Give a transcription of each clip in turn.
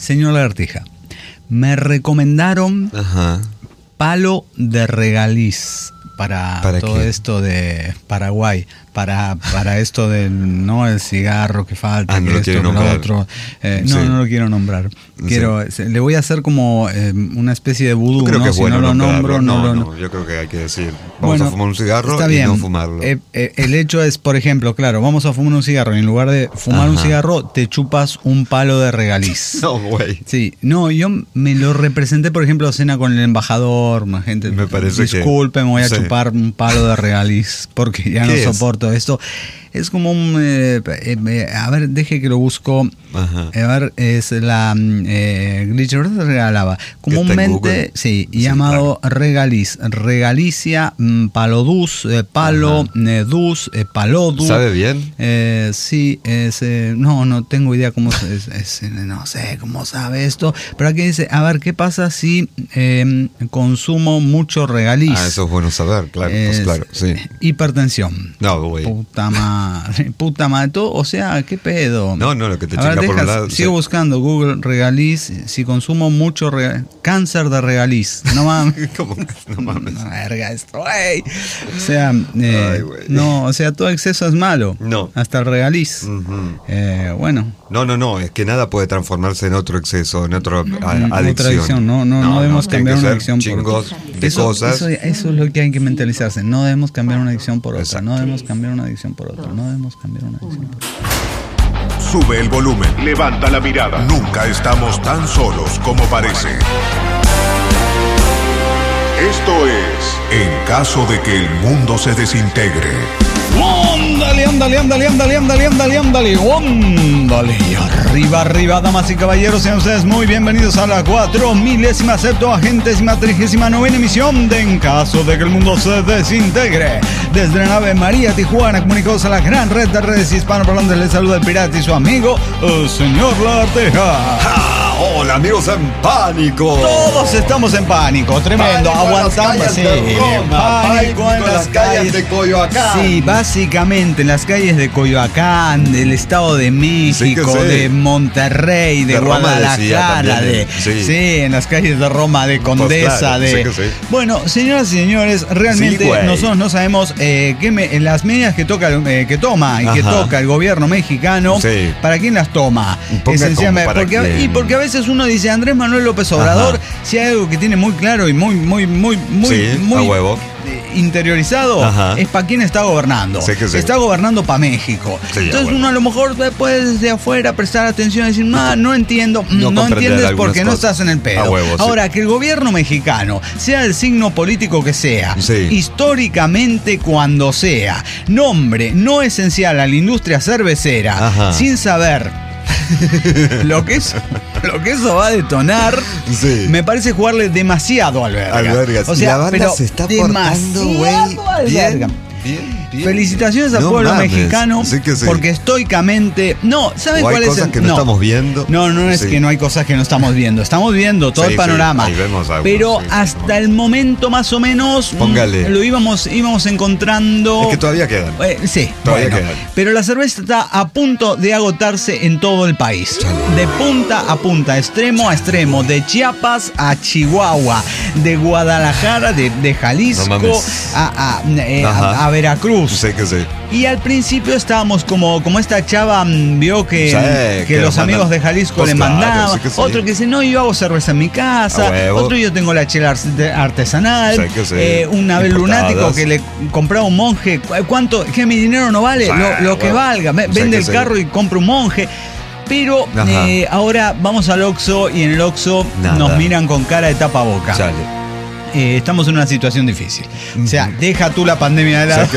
Señor Lagartija, me recomendaron palo de regaliz para todo qué? Esto de Paraguay, para esto del no el cigarro que falta, no que lo esto, quiere que nombrar. lo otro. Sí. No lo quiero nombrar. Le voy a hacer como una especie de vudú, creo ¿no? que es Si bueno no lo nombro, no, yo creo que hay que decir, vamos a fumar un cigarro está y bien. no fumarlo. El hecho es, por ejemplo, claro, vamos a fumar un cigarro y en lugar de fumar un cigarro, te chupas un palo de regaliz. No, güey. Sí, no, yo me lo representé, por ejemplo, cena con el embajador, más gente. Me parece disculpe, me voy a sí. chupar un palo de regaliz porque ya no ¿Qué es? soporto esto. Es como un... a ver, deje que lo busco. A ver, es la... Glitcher regalaba. Comúnmente, sí, llamado claro. Regaliz. Regalicia, palodus, palo, dus, palodus. ¿Sabe bien? Sí, es... no tengo idea cómo no sé cómo sabe esto. Pero aquí dice, a ver, ¿qué pasa si consumo mucho regaliz? Eso es bueno saber, claro. Pues claro, sí. Hipertensión. No, güey. Puta madre, todo, o sea, ¿qué pedo? No, lo que te chinga por un lado. Sigo buscando Google regaliz, si consumo mucho cáncer de regaliz. No mames. ¿Cómo? No mames. No, verga esto, güey. O sea, no, o sea, todo exceso es malo. No. Hasta el regaliz. Bueno. No, es que nada puede transformarse en otro exceso, en otra adicción. Otra adicción, no debemos cambiar una adicción por otra. Cosas. Eso es lo que hay que mentalizarse. No debemos cambiar una adicción por otra. No debemos cambiar una adicción por otra. No debemos cambiar una adicción por otra. Sube el volumen, levanta la mirada. Nunca estamos tan solos como parece. Esto es En caso de que el mundo se desintegre. Ándale. Arriba, damas y caballeros, sean ustedes muy bienvenidos a la 4000ª emisión de En caso de que el mundo se desintegre. Desde la nave María Tijuana, comunicados a la gran red de redes hispanoparlantes, les saluda el pirata y su amigo, el señor Lagartija. Hola, amigos en pánico. Todos estamos en pánico, tremendo. Aguantamos, sí. Pánico en las calles de Coyoacán. Sí, básicamente en las calles de Coyoacán, del Estado de México, sí. de Monterrey, de Guadalajara, en las calles de Roma, de Condesa, Bueno, señoras y señores, realmente nosotros no sabemos las medidas que toca que toca el gobierno mexicano, ¿para quién las toma? Esencialmente, porque a veces uno dice, Andrés Manuel López Obrador, si hay algo que tiene muy claro y muy a huevo interiorizado, es para quién está gobernando. Está gobernando para México. Entonces uno a lo mejor puede desde afuera prestar atención y decir, no entiendo, no entiendes porque no estás en el pedo. Ahora, que el gobierno mexicano sea el signo político que sea, históricamente cuando sea, nombre no esencial a la industria cervecera, sin saber lo que eso va a detonar, me parece jugarle demasiado al verga. O sea, la banda se está portando, güey, bien. Felicitaciones al pueblo mexicano, porque estoicamente... No, ¿saben cuál es? Hay cosas que no estamos viendo. No es que no hay cosas que no estamos viendo. Estamos viendo todo el panorama. Ahí vemos algo, pero hasta el momento más o menos lo íbamos encontrando. Es que todavía quedan. Todavía quedan. Pero la cerveza está a punto de agotarse en todo el país. De punta a punta, extremo a extremo, de Chiapas a Chihuahua, de Guadalajara, de Jalisco a Veracruz. Y al principio estábamos como esta chava vio que los amigos de Jalisco le mandaban. Otro que dice, no, yo hago cerveza en mi casa. Otro, yo tengo la chela artesanal. Un Abel lunático que le compraba un monje. ¿Cuánto? ¿Que mi dinero no vale? Lo que valga. Vende el carro y compra un monje. Pero ahora vamos al Oxxo y en el Oxxo nos miran con cara de tapaboca. Estamos en una situación difícil. O sea, deja tú la pandemia de lado.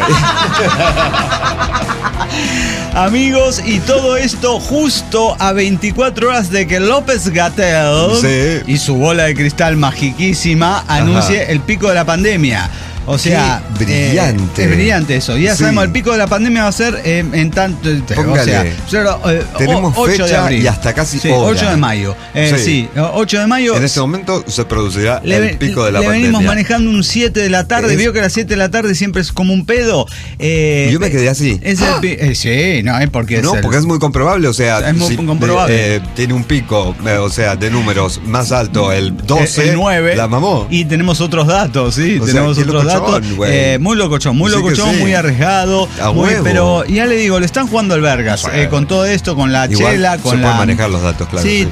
Amigos, y todo esto justo a 24 horas de que López-Gatell y su bola de cristal magiquísima anuncie el pico de la pandemia. O sea, qué brillante. Es brillante eso. Ya Sí. sabemos, el pico de la pandemia va a ser en tanto. Póngale. O sea, Tenemos 8 de fecha abril. y hasta casi sí, hora. 8 de mayo. Sí, 8 de mayo. En este momento se producirá el pico de la le pandemia. venimos manejando un 7 de la tarde. Vio que a las 7 de la tarde siempre es como un pedo. Yo me quedé así. Es sí, no, es porque No, porque es muy comprobable, o sea, Es muy comprobable. tiene un pico, o sea, de números más alto, el 12, el 9, la mamó. Y tenemos otros datos, sí, O sea, tenemos qué otros locochón, datos. güey. Muy locochón, Sí que sí. muy arriesgado. A huevo. Pero ya le digo, le están jugando al vergas. Bueno. Con todo esto, con la Igual chela, se con la. pueden manejar los datos, claro. Sí,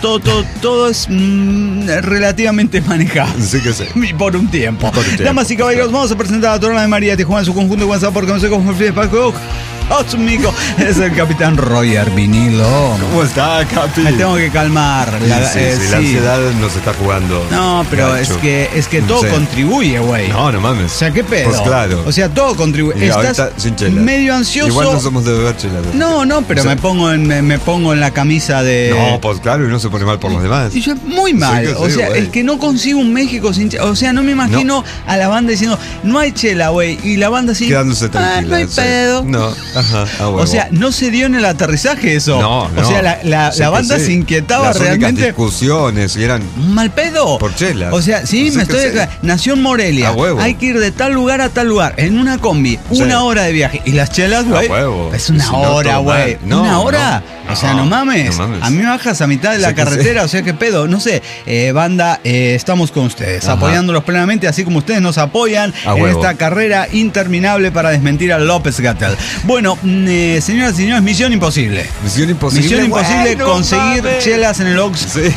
todo es relativamente manejable. Sí que sí. Y por un tiempo. Por un tiempo. Damas y caballeros, vamos a presentar a Torona de María Tijuana en su conjunto de WhatsApp porque no sé cómo fue Paco. Amigo, es el capitán Roger Vinilo. ¿Cómo está, Capi? Me tengo que calmar. Sí, la sí. ansiedad nos está jugando. No, pero gacho. es que todo Sí. contribuye, güey. No, no mames. O sea, ¿qué pedo? Pues claro. O sea, todo contribuye. Y Estás ahorita sin chelas. medio ansioso. Igual no somos de beber chelas. No, pero O sea, me pongo en la camisa de. No, pues claro, y no se pone mal por los demás. Y yo, muy mal. Sí que O sí, sea, güey. es que no consigo un México sin chela. O sea, no me imagino a la banda diciendo, no hay chela, güey. Y la banda así. Quedándose tranquila. No hay sí. pedo. No, ajá, a huevo. O sea, no se dio en el aterrizaje eso. No. O sea, la Sí que banda sí. se inquietaba Las únicas realmente. discusiones y eran Un mal pedo. por chelas. O sea, sí, Sí me que estoy. sí. Nació en Morelia. A huevo. Hay que ir de tal lugar a tal lugar. En una combi. Sí. Una hora de viaje. Y las chelas, güey. A huevo. Es una Y si no, hora, todo güey. mal. No, ¿Una hora? no. O sea, no mames. No mames. A mí me bajas a mitad de la Sí que carretera. O sea, qué pedo. No sé. Banda, estamos con ustedes. Ajá. Apoyándolos plenamente. Así como ustedes nos apoyan A en huevo. esta carrera interminable para desmentir a López Gatell. Bueno, señoras y señores, misión imposible. Misión imposible. Misión imposible Bueno, conseguir mames. chelas en el Ox. Sí.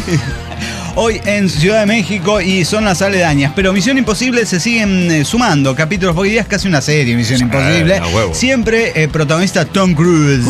Hoy en Ciudad de México y son las aledañas. Pero Misión Imposible se siguen sumando capítulos, porque ya es casi una serie Misión Imposible. A huevo. Siempre protagonista Tom Cruise.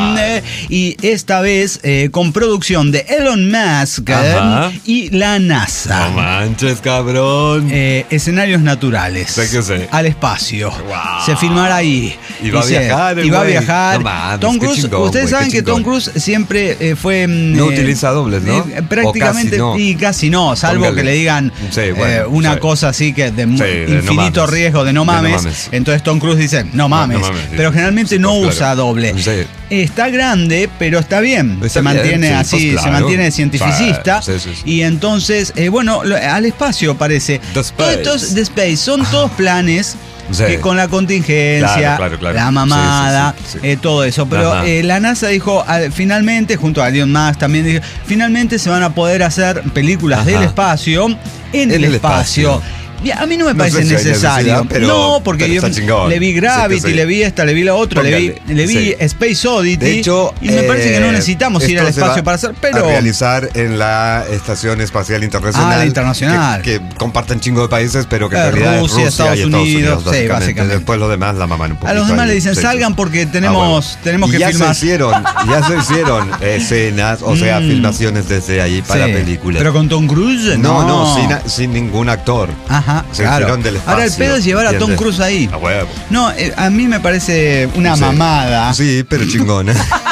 Y esta vez con producción de Elon Musk Ajá. y la NASA. No manches, cabrón. Escenarios naturales. Sé que sé. Al espacio. Wow. Se filmará ahí. Y va a Dice, viajar el Y va a güey. viajar. No mames, Tom qué Cruise, chingón, ustedes güey, saben qué que Tom chingón. Cruise siempre fue. No utiliza dobles, ¿no? Prácticamente. O casi no. Y casi no, salvo Póngale. que le digan Sí, bueno, una sí. cosa así que de Sí, de no infinito mames. riesgo de no De no mames. mames. Entonces Tom Cruise dice, no mames. mames, sí. Pero generalmente Sí, no pues, usa claro. doble. Sí. Está grande, pero está bien. Está se bien, mantiene sí, así, pues, se claro. mantiene cientificista. Sí, sí, sí. Y entonces, bueno, al espacio parece. The Todos space. estos The Space son todos planes. Sí. Que con la contingencia, Claro. la mamada, Sí, sí. todo eso. Pero Ajá. la NASA dijo, finalmente, junto a Elon Musk también dijo, finalmente se van a poder hacer películas Ajá. del espacio en el espacio. Y a mí no me No parece sé si hay necesario. necesidad, pero- No, porque pero yo está chingón. le vi Gravity, Sí que sí. le vi esta, le vi la otra, le vi Sí. Space Oddity. De hecho, y me parece que no necesitamos ir esto al se espacio va para hacer, pero. a realizar en la Estación Espacial Internacional. Ah, la internacional. Que comparten chingo de países, pero que en realidad Rusia, es Rusia y Estados Unidos, sí, básicamente. básicamente. Después los demás la maman un poquito. A los demás ahí. le dicen, Sí, salgan sí. porque Ah, tenemos bueno. que Y filmar. ya se hicieron escenas, o sea, filmaciones desde ahí para Sí. películas. Pero con Tom Cruise, no, sin ningún actor. Ajá, Se claro. hicieron del Ahora el espacio, pedo es llevar a Tom ¿entiendes? Cruise ahí. A huevo. No, a mí me parece una Sí. mamada. Sí, pero chingona.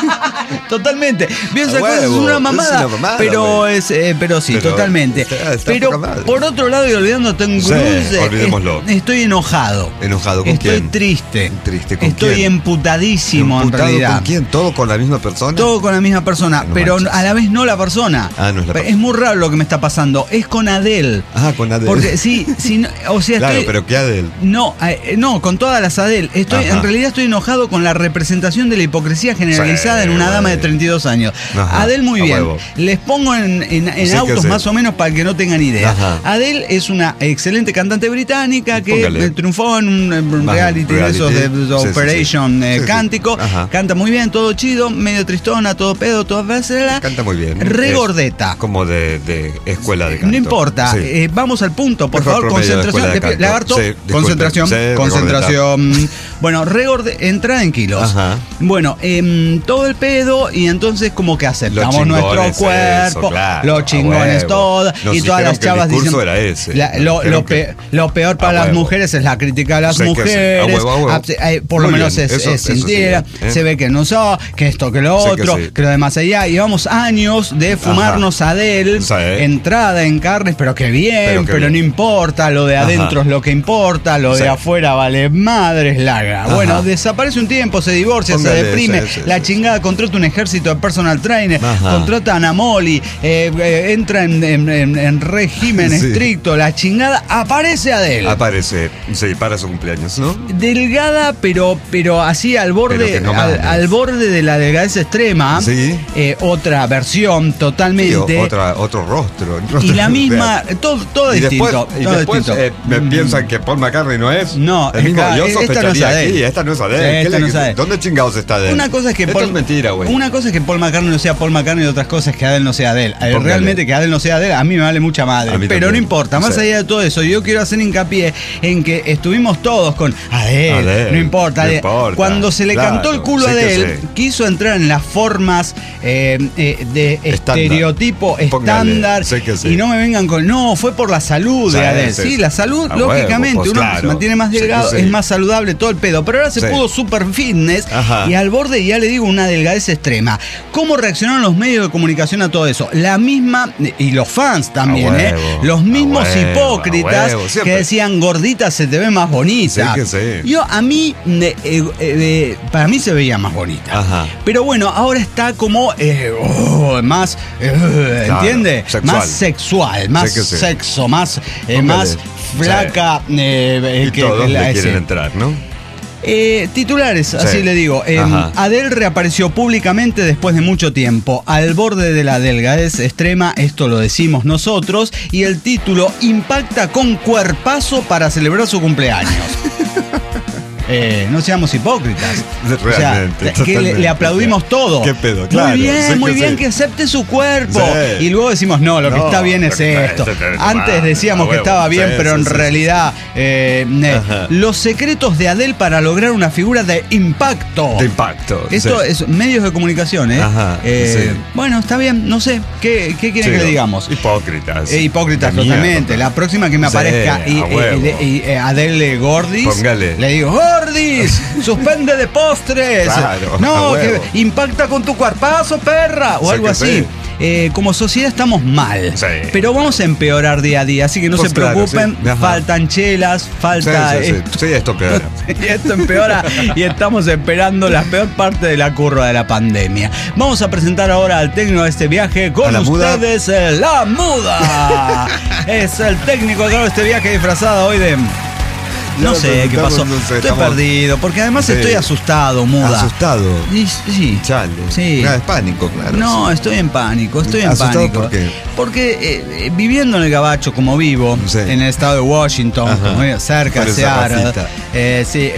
Totalmente. Bien, A esa cosa es huevo, una mamada. es una mamada, pero güey. pero sí, Pero totalmente. está Pero poca madre. por otro lado, y olvidando a Tom Sí, Cruise, olvidémoslo. estoy enojado. ¿Enojado con Estoy quién? triste. Triste, ¿con Estoy quién? emputadísimo en ¿Emputado realidad. con quién? ¿Todo con la misma persona? Todo con la misma persona, No pero manches. a la vez no la persona. Ah, no es la persona. Es muy raro lo que me está pasando. Es con Adele. Ah, con Adele. Porque sí, no, o sea, Claro, estoy, pero ¿qué Adele? no, con todas las Adele. Ajá. En realidad estoy enojado con la representación de la hipocresía generalizada Sí, en una güey. dama de 32 años. Ajá, Adele muy a bien. huevo. Les pongo en Sí que autos sí. más o menos para que no tengan idea. Ajá. Adele es una excelente cantante británica que Póngale. triunfó en un Ajá, reality de esos de sí, sí, Operation sí. Sí, sí. Cántico. Ajá. Canta muy bien, todo chido, medio tristona, todo pedo, todo veces. Canta muy bien. Regordeta. Es como de escuela de canto. No importa, Sí. vamos al punto, por Mejor favor, promedio de concentración. escuela de canto. Lagarto, Sí, disculpe. concentración, Sí, concentración. Bueno, entrada en kilos. Ajá. Bueno, todo el pedo y entonces como que aceptamos Los nuestro chingones, cuerpo, eso, claro, los chingones a huevo. todos, Nos y todas dijeron las que el chavas discurso dicen era ese. lo peor para a las huevo. mujeres es la crítica a las Sí, que sí, mujeres, a huevo. por lo Muy menos bien, es eso sincera, sí, se ve que no son, que esto, que lo Sí, que otro, sí. que lo demás allá. Llevamos años de fumarnos Adele, Sí. entrada en carnes, pero que bien, pero bien. no importa, lo de adentro es lo que importa, lo de Sí. afuera vale madres larga. Ajá. Bueno, desaparece un tiempo, se divorcia, Póngale, se deprime, sí, sí, la sí, chingada, contrata un ejército de personal trainer, Ajá. contrata a Anamoli, entra en régimen Sí. estricto, la chingada, aparece Adele. Aparece, sí, para su cumpleaños, ¿no? Delgada, pero así al borde, Pero que no mames. al borde de la delgadez extrema. Sí. Otra versión Sí, totalmente. otro rostro. Y la misma, todo Y distinto. después, todo después distinto. me piensan que Paul McCartney no es. No, el mismo. acá, Yo esta no es sospecharía Adele. aquí, esta no es Adele. Sí, ¿Qué esta no es Adele. ¿Dónde chingados está Adele? Una cosa es que Esto es mentira, güey. Una cosa es que Paul McCartney no sea Paul McCartney y otras cosas es que Adele no sea Adele. Póngale. Realmente que Adele no sea Adele a mí me vale mucha madre. A mí Pero también. no importa, más Sí. allá de todo eso, yo quiero hacer hincapié en que estuvimos todos con Adele, no importa. no Adele. importa. Cuando se le Claro, cantó el culo a sí que Adele, sí. quiso entrar en las formas de estereotipo Póngale, estándar sí que sí. y no me vengan con no, fue por la salud de Sí, Adele. sí, Sí, sí. la salud, A lógicamente, huevo, pues uno claro. se mantiene más Sí que delgado, sí. es más saludable todo el pedo. Pero ahora se Sí. pudo super fitness Ajá. y al borde, ya le digo, una delgadez extrema. ¿Cómo reaccionaron los medios de comunicación a todo eso? La misma, y los fans también, A huevo, los mismos a huevo, hipócritas a huevo, siempre. que decían, gordita se te ve más bonita. Sí que sí. A mí, para mí se veía más bonita. Ajá. Pero bueno, ahora está como más, ¿entiende? sexual. Más sexual, más Sí que sí. sexo, más, Póngale. más flaca. Y todos le quieren entrar, ¿no? Titulares, así Sí. le digo. Ajá. Adele reapareció públicamente después de mucho tiempo, al borde de la delgadez extrema, esto lo decimos nosotros, y el título impacta con cuerpazo para celebrar su cumpleaños. No seamos hipócritas. Realmente, O sea, que totalmente. le aplaudimos todo. ¿Qué pedo? Claro, Muy bien, sí que muy bien sí. que acepte su cuerpo. Sí. Y luego decimos, no, lo que No, está bien es lo que esto. está bien, Antes decíamos a que huevo. estaba bien, Sí, pero sí, en sí, realidad, Ajá. los secretos de Adele para lograr una figura de impacto. De impacto. Esto sí. es medios de comunicación, ¿eh? Ajá, sí. Bueno, está bien, no sé. ¿Qué quieren Sí, que le digamos? Hipócritas. Hipócritas De totalmente. mierda. La próxima que me Sí, aparezca a huevo. Adele Gordis, Póngale. le digo, Gordis, suspende de postres. Claro, No, a que huevo. impacta con tu cuerpazo, perra. O Sí algo que así. sí. Como sociedad estamos mal. Sí. Pero vamos a empeorar día a día, así que no Pues se claro, preocupen. sí. Ajá. Faltan chelas, falta Sí, esto. esto peor. Y esto empeora y estamos esperando la peor parte de la curva de la pandemia. Vamos a presentar ahora al técnico de este viaje con ¿A la muda? ustedes, La Muda. Es el técnico a cargo de este viaje disfrazado hoy de... No Ya sé qué pasó. no sé, Estoy estamos- perdido, porque además Sí. estoy asustado, Muda. Asustado. Sí. Chale. Sí. Es pánico, claro. No, sí. estoy en pánico, estoy en ¿Asustado pánico. por qué? Porque viviendo en el Gabacho como vivo, Sí. en el estado de Washington, Ajá. como vivo, cerca de Parece Seattle, Rafita. sí,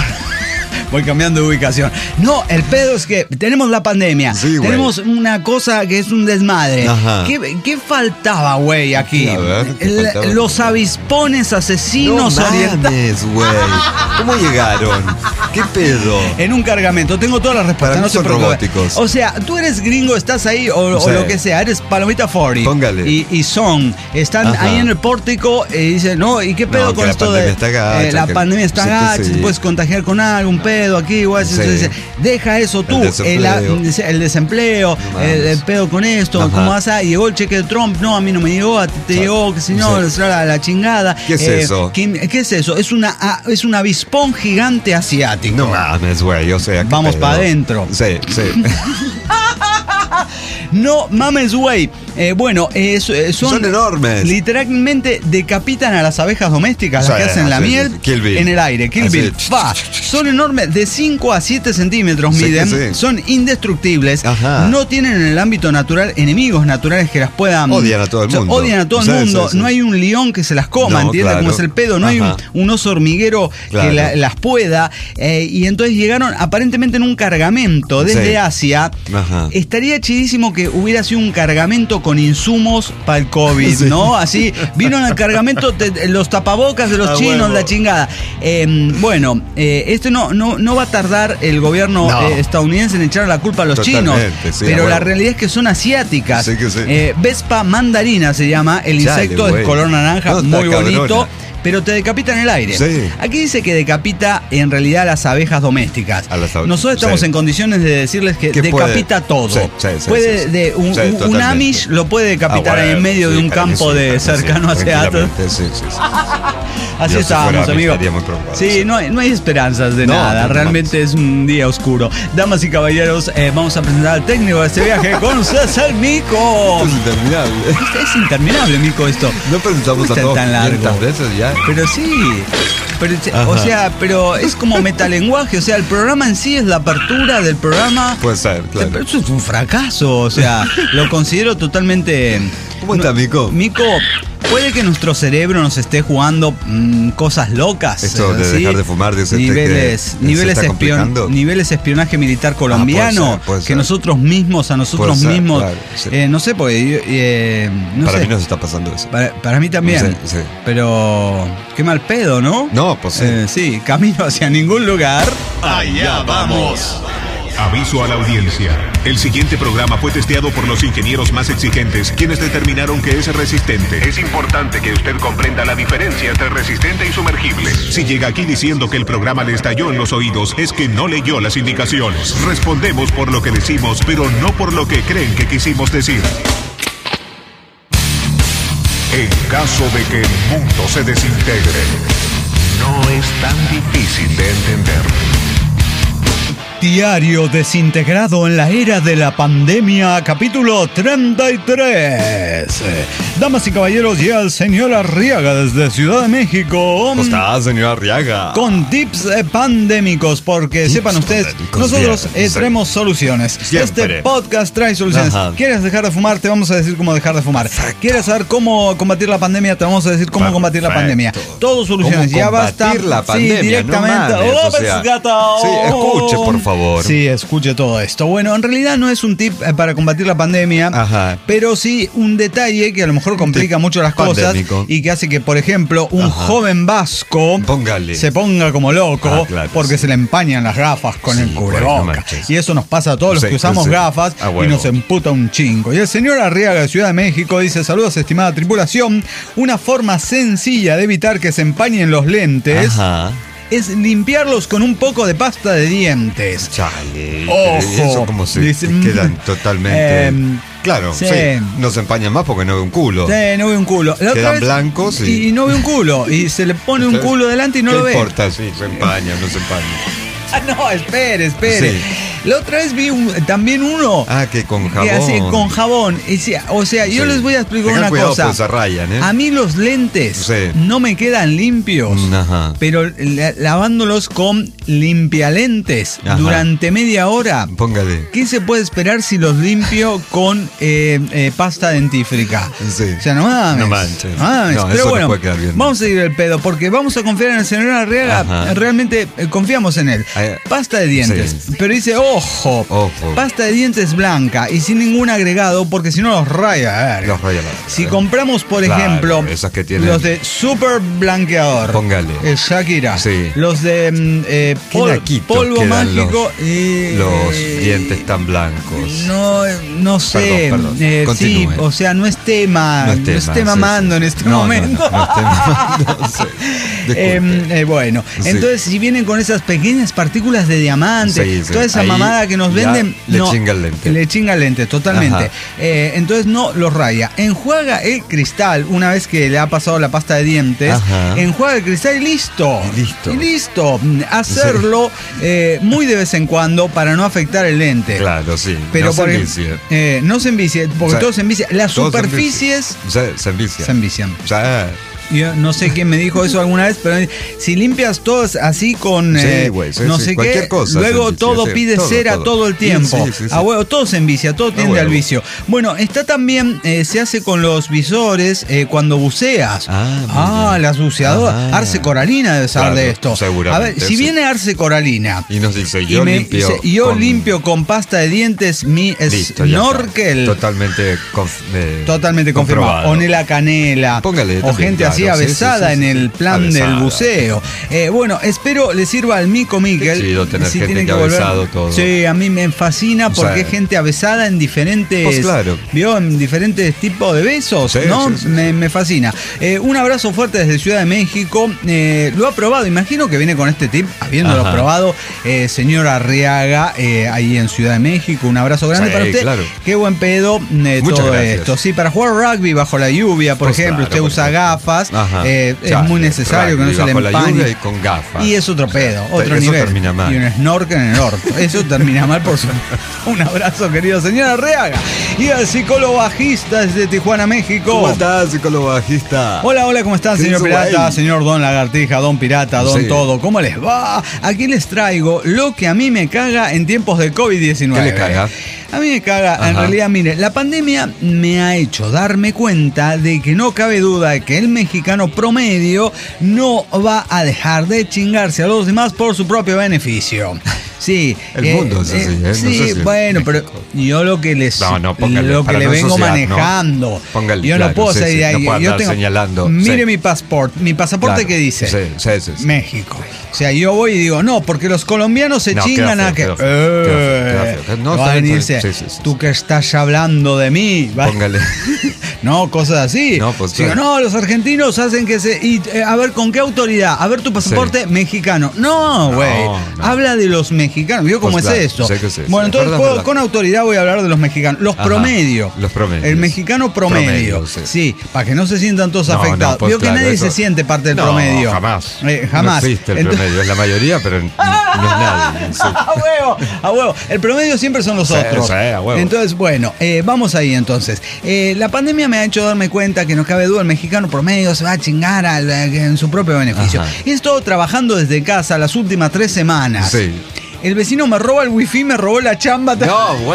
voy cambiando de ubicación. No, el pedo es que tenemos la pandemia, Sí, güey. tenemos una cosa que es un desmadre. Ajá. ¿Qué faltaba, güey, aquí? A ver, ¿qué faltaba? Los avispones asesinos No orientales. mames, güey. ¿Cómo llegaron? ¿Qué pedo? En un cargamento, tengo todas las respuestas, Para mí no se son preocupe. robóticos. O sea, tú eres gringo, estás ahí, o Sí. lo que sea, eres Palomita 40. Póngale. Y Son, están Ajá. ahí en el pórtico y dicen, no, ¿y qué pedo No, con que la esto pandemia de está gacha, la que- pandemia está sí que gacha, sí. te puedes contagiar con algo, un pedo aquí, igual, Sí. deja eso tú, el desempleo, No mames. el pedo con esto, Ajá. ¿cómo vas a? Llegó el cheque de Trump, no, a mí no me llegó, a ti te llegó, que si no, Sí. la chingada. ¿Qué es eso? ¿Qué es eso? Es un avispón gigante asiático. No mames, güey. O sea, ¿qué Vamos pedo? pa' adentro. Sí, sí. No mames, güey. Bueno, Son enormes. Literalmente decapitan a las abejas domésticas, las Sí, que hacen la sí, miel sí. Kill Bill. en el aire. Kill Así. Bill. Pa. Son enormes, de 5 a 7 centímetros Sí, miden, que sí. son indestructibles, Ajá. no tienen en el ámbito natural enemigos naturales que las puedan... Odian a todo el o sea, mundo. Odian a todo el Sí, mundo. sí, sí. No hay un león que se las coma, No, ¿entiendes? claro. Cómo es el pedo. No hay Ajá. un oso hormiguero Claro. que las pueda. Y entonces llegaron aparentemente en un cargamento desde Sí. Asia. Ajá. Estaría chidísimo que hubiera sido un cargamento con insumos para el COVID, Sí. ¿no? Así, vino en el cargamento los tapabocas de los chinos, huevo. la chingada. Esto no va a tardar el gobierno No. estadounidense en echar la culpa a los Totalmente, chinos, sí, pero a la huevo. realidad es que son asiáticas. Sí que sí. Vespa mandarina se llama, el Chale, insecto es güey. color naranja, No, está muy bonito. cabrona. Pero te decapita en el aire. Sí. Aquí dice que decapita en realidad a las abejas domésticas. A las abejas, Nosotros estamos sí. en condiciones de decirles que Que decapita puede. todo. Sí, sí, sí, puede sí, sí. de un Sí, un totalmente. Amish lo puede decapitar ahí en medio de un campo de cercano a Seattle. Sí, sí, sí. Así Yo, si estábamos, fuera Amish, amigos. estaría muy preocupado, Sí, sí. no hay esperanzas de No, nada. no, Realmente es un día oscuro. Damas y caballeros, vamos a presentar al técnico de este viaje con César Mico. Esto es interminable. Es interminable, Mico, esto. No presentamos ¿Cómo a está todos tan largo? 500 veces ya. Pero sí. Pero, Ajá. pero es como metalenguaje. O sea, el programa en sí es la apertura del programa. Puede ser, claro. Pero eso es un fracaso. O sea, lo considero totalmente. ¿Cómo está, Mico? Mico, puede que nuestro cerebro nos esté jugando cosas locas. Esto de ¿sí? dejar de fumar, dice usted niveles, que niveles, se está complicando. niveles de espionaje militar colombiano. puede que ser. nosotros mismos, a nosotros Puede ser, mismos. claro, sí. No sé, porque. No Para sé. mí nos está pasando eso. Para mí también. Sí, sí. Pero qué mal pedo, ¿no? No, pues sí. Sí, camino hacia ningún lugar. Allá vamos. Aviso a la audiencia. El siguiente programa fue testeado por los ingenieros más exigentes, quienes determinaron que es resistente. Es importante que usted comprenda la diferencia entre resistente y sumergible. Si llega aquí diciendo que el programa le estalló en los oídos, es que no leyó las indicaciones. Respondemos por lo que decimos, pero no por lo que creen que quisimos decir. En caso de que el mundo se desintegre, no es tan difícil de entender. Diario desintegrado en la era de la pandemia, capítulo 33. Damas y caballeros, ya el señor Arriaga desde Ciudad de México. ¿Cómo está, señor Arriaga? Con tips pandémicos, porque Tips sepan ustedes, pandémicos, nosotros bien, sí. traemos soluciones. Siempre. Este podcast trae soluciones. Ajá. ¿Quieres dejar de fumar? Te vamos a decir cómo dejar de fumar. ¿Quieres saber cómo combatir la pandemia? Te vamos a decir cómo combatir la Perfecto. pandemia. Todo soluciones. ¿Cómo Ya basta. combatir la pandemia? Sí, directamente. No mames, ¡Oh, o sea, pescata! sí, escuche, por favor. Sí, escuche todo esto. Bueno, en realidad no es un tip para combatir la pandemia, Ajá. pero sí un detalle que a lo mejor complica mucho las cosas pandémico. y que hace que, por ejemplo, un Ajá. joven vasco Póngale. se ponga como loco Claro, porque sí. se le empañan las gafas con Sí, el güey, no cubrebocas. manches. Y eso nos pasa a todos los Sí, que usamos sí. gafas Ah, y bueno. nos emputa un chingo. Y el señor Arriaga de Ciudad de México dice: saludos, estimada tripulación. Una forma sencilla de evitar que se empañen los lentes Ajá. es limpiarlos con un poco de pasta de dientes. Chale. Ojo. Pero eso como se Dice, quedan totalmente. Claro, sí. sí. No se empañan más porque no ve un culo. Sí, no ve un culo. La otra Quedan vez- blancos y no ve un culo. Y se le pone un culo delante y no ¿Qué lo ve. importa si se empaña o no se empaña? Ah, no, espere. Sí. La otra vez vi también uno. Ah, que con Que jabón. así, con jabón. Y sí, o sea, yo Sí. les voy a explicar Tengan una cuidado, cosa. pues se rayan, ¿eh? A mí los lentes Sí. no me quedan limpios. Ajá. Pero lavándolos con limpialentes Ajá. durante media hora. Póngale. ¿Qué se puede esperar si los limpio con pasta dentífrica? Sí. O sea, no mames. No manches. No mames. No, Pero eso no bueno, puede quedar bien. vamos a seguir el pedo porque vamos a confiar en el señor Arriaga. Ajá. Realmente confiamos en él. Pasta de dientes. Sí. Pero dice, ojo, pasta de dientes blanca y sin ningún agregado porque si no los raya. verga. Los raya la- Si compramos, por Claro, ejemplo, esas que tienen- los de Super Blanqueador. Póngale. Shakira. Sí. Los de Qué naquitos polvo quedan mágico. los dientes tan blancos. No sé. Perdón. Sí, Continúe. o sea, no es tema. No No es tema, esté mamando sí, en sí. este No, momento. no esté mamando, sí. Disculpe. Bueno, Sí. entonces si vienen con esas pequeñas partículas de diamante, Sí, sí. toda esa Ahí mamada que nos ya venden, le no, chinga el lente. Le chinga el lente, totalmente. Ajá. Entonces no los raya. Enjuaga el cristal una vez que le ha pasado la pasta de dientes. Ajá. Enjuaga el cristal y listo. Y listo. Y listo. Hacerlo muy de vez en cuando para no afectar el lente. Claro, sí. Pero no se por envicie. No se envicie, porque O sea, todo se envicia. Las todo se superficies Se envicia. se envician. O sea, yo no sé quién me dijo eso alguna vez, pero si limpias todo así con no sé qué, cosa, luego todo pide cera todo el tiempo. A huevo, todo se envicia, todo tiende al vicio. Bueno, está también, se hace con los visores cuando buceas. Las buceadoras. Arce Coralina debe saber de esto. A ver, si viene Arce Coralina y nos dice, yo limpio con pasta de dientes mi snorkel. Totalmente confirmado. O Nela Canela. Póngale, o gente así avesada en el plan del buceo. Bueno, espero le sirva al Mico Miguel. Qué chido tener gente que avesado todo. Sí, a mí me fascina porque es gente avesada en diferentes. ¿Vio? En diferentes tipos de besos, ¿no? Me fascina. Un abrazo fuerte desde Ciudad de México. Lo ha probado, imagino que viene con este tip, habiéndolo probado, señor Arriaga, ahí en Ciudad de México. Un abrazo grande para usted. Claro. Qué buen pedo todo esto. Sí, para jugar rugby bajo la lluvia, por ejemplo, usted usa gafas. Es muy necesario que no se le empañe. Y con gafas. Y es otro pedo, otro eso nivel. Termina mal. Y un snorkel en el orto. Eso termina mal, por supuesto. Un abrazo, querido señor Arriaga. Y al psicólogo bajista desde Tijuana, México. ¿Cómo estás, psicólogo bajista? Hola, ¿cómo están, señor Pirata, señor Don Lagartija, Don Pirata, Don Todo? ¿Cómo les va? Aquí les traigo lo que a mí me caga en tiempos de COVID-19. ¿Qué le caga? A mí me caga, en realidad, mire, la pandemia me ha hecho darme cuenta de que no cabe duda de que el mexicano promedio no va a dejar de chingarse a los demás por su propio beneficio. Sí, el mundo es así, sí, no sé si bueno, pero yo lo que les póngale, lo que le vengo manejando. Póngale, yo no puedo salir de ahí. No yo tengo, señalando. Mire mi pasaporte ¿qué dice? Sí. México. O sea, yo voy y digo, no, porque los colombianos se chingan a que no va a venirse. Tú que estás hablando de mí. Póngale. No, cosas así. No, pues digo, no, los argentinos hacen que a ver, ¿con qué autoridad? A ver tu pasaporte mexicano. No, güey. Habla de los mexicanos. ¿Vio cómo es eso? Bueno, entonces con autoridad voy a hablar de los mexicanos. Los promedios. El mexicano promedio. Sí, para que no se sientan todos afectados. Vio que nadie se siente parte del promedio. Jamás. Jamás. No existe el promedio, es la mayoría, pero no es nadie. A huevo. El promedio siempre son los otros. A huevo. Entonces, bueno, vamos ahí entonces. La pandemia me ha hecho darme cuenta que no cabe duda, el mexicano promedio se va a chingar en su propio beneficio. Y he estado trabajando desde casa las últimas 3 semanas. Sí. El vecino me roba el wifi, me robó la chamba. No, güey.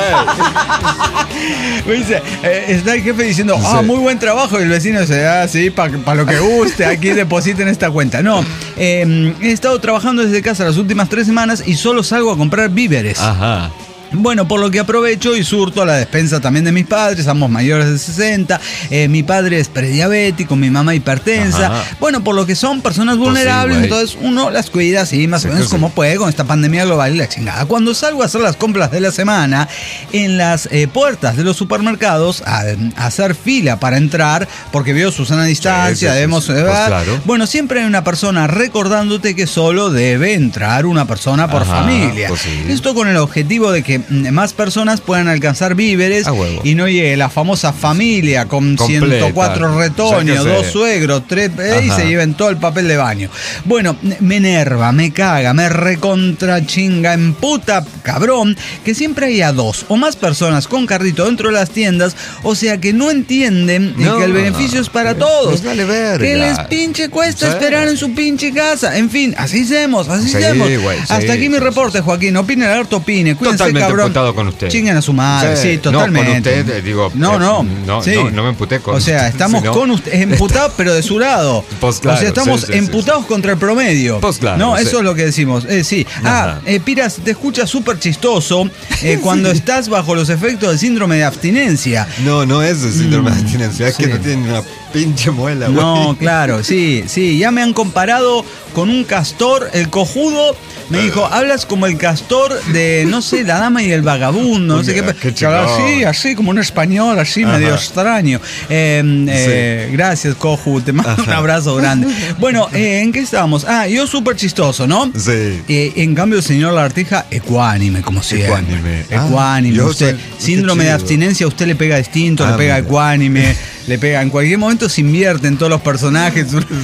Me dice, está el jefe diciendo, muy buen trabajo. Y el vecino dice, sí, para lo que guste, aquí depositen esta cuenta. No, he estado trabajando desde casa las últimas 3 semanas y solo salgo a comprar víveres. Bueno, por lo que aprovecho y surto a la despensa también de mis padres, ambos mayores de 60. Mi padre es prediabético, mi mamá hipertensa. Bueno, por lo que son personas vulnerables, entonces uno las cuida así, más o menos como puede, con esta pandemia global y la chingada. Cuando salgo a hacer las compras de la semana, en las puertas de los supermercados, a hacer fila para entrar, porque veo Susana distancia, debemos llevar. Bueno, siempre hay una persona recordándote que solo debe entrar una persona por familia. Esto con el objetivo de que más personas puedan alcanzar víveres y no llegue la famosa familia con completa, 104 retoños, 2 suegros, 3 y se lleven todo el papel de baño. Bueno, me enerva, me caga, me recontra chinga, emputa, cabrón, que siempre haya 2 o más personas con carrito dentro de las tiendas, o sea que no entienden que el beneficio es para todos. Vale verga. Que les pinche cuesta esperar en su pinche casa. En fin, así hacemos. Hasta aquí mi reporte, Joaquín. Opine, el harto opine. Cuídense, cabrón. Con usted. Chinguen a su madre, sí, totalmente. No, con usted, digo. No me emputé con usted. O sea, estamos con usted, emputados, pero de su lado. Pues claro, o sea, estamos emputados contra el promedio. Pues claro, no, eso es lo que decimos. Sí. Piras, te escuchas súper chistoso cuando estás bajo los efectos del síndrome de abstinencia. No es el síndrome de abstinencia, es que no tiene una pinche muela, güey. No, claro, sí. Ya me han comparado con un castor, el cojudo. Me dijo, hablas como el castor de, no sé, La Dama y el Vagabundo, no sé qué. Así, como un español, así medio extraño. Gracias, Coju, te mando un abrazo grande. Bueno, ¿en qué estábamos? Yo súper chistoso, ¿no? Sí. En cambio, el señor Lagartija, ecuánime, como siempre. Ecuánime. Usted, síndrome de abstinencia, usted le pega distinto, le pega ecuánime. Le pega, en cualquier momento se invierte en todos los personajes.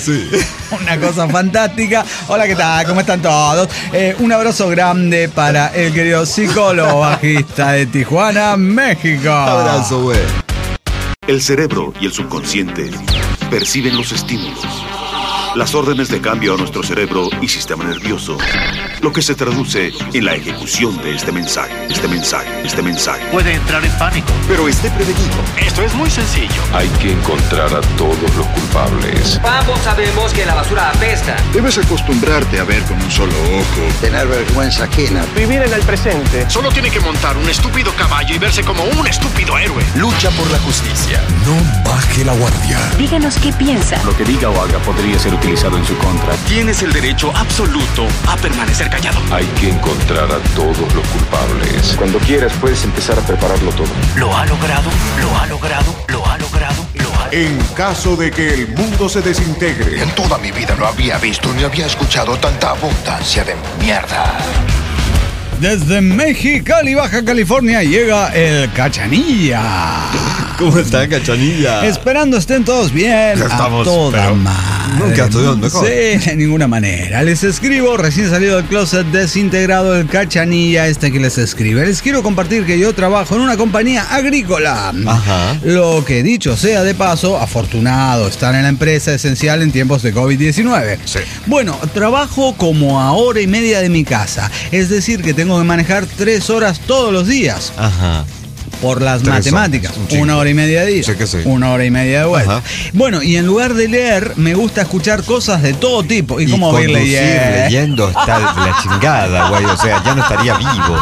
Una cosa fantástica. Hola, ¿qué tal? ¿Cómo están todos? Un abrazo grande para el querido psicólogo bajista de Tijuana, México. Abrazo, güey. El cerebro y el subconsciente perciben los estímulos, las órdenes de cambio a nuestro cerebro y sistema nervioso, lo que se traduce en la ejecución de este mensaje. Puede entrar en pánico. Pero esté prevenido. Esto es muy sencillo. Hay que encontrar a todos los culpables. Ambos sabemos que la basura apesta. Debes acostumbrarte a ver con un solo ojo. Tener vergüenza ajena. Vivir en el presente. Solo tiene que montar un estúpido caballo y verse como un estúpido héroe. Lucha por la justicia. No baje la guardia. Díganos qué piensa. Lo que diga o haga podría ser utilizado en su contra. Tienes el derecho absoluto a permanecer callado. Hay que encontrar a todos los culpables. Cuando quieras puedes empezar a prepararlo todo. Lo ha logrado. En caso de que el mundo se desintegre. En toda mi vida no había visto ni había escuchado tanta abundancia de mierda. Desde Mexicali, Baja California, llega el Cachanilla. ¿Cómo está, Cachanilla? Esperando estén todos bien. Estamos, a toda madre. Nunca estuvieron mejor. Sí, de ninguna manera. Les escribo, recién salido del closet, desintegrado el Cachanilla, que les escribe. Les quiero compartir que yo trabajo en una compañía agrícola. Ajá. Lo que, dicho sea de paso, afortunado estar en la empresa esencial en tiempos de COVID-19. Sí. Bueno, trabajo como a hora y media de mi casa. Es decir, que tengo que manejar 3 horas todos los días. Ajá. Por las 3 matemáticas, horas, un chingo. 1 hora y media de ida, Sí que sí. 1 hora y media de vuelta. Ajá. Bueno, y en lugar de leer, me gusta escuchar cosas de todo tipo. ¿Y cómo ir conducir leyendo? leyendo está la chingada, güey. O sea, ya no estaría vivo.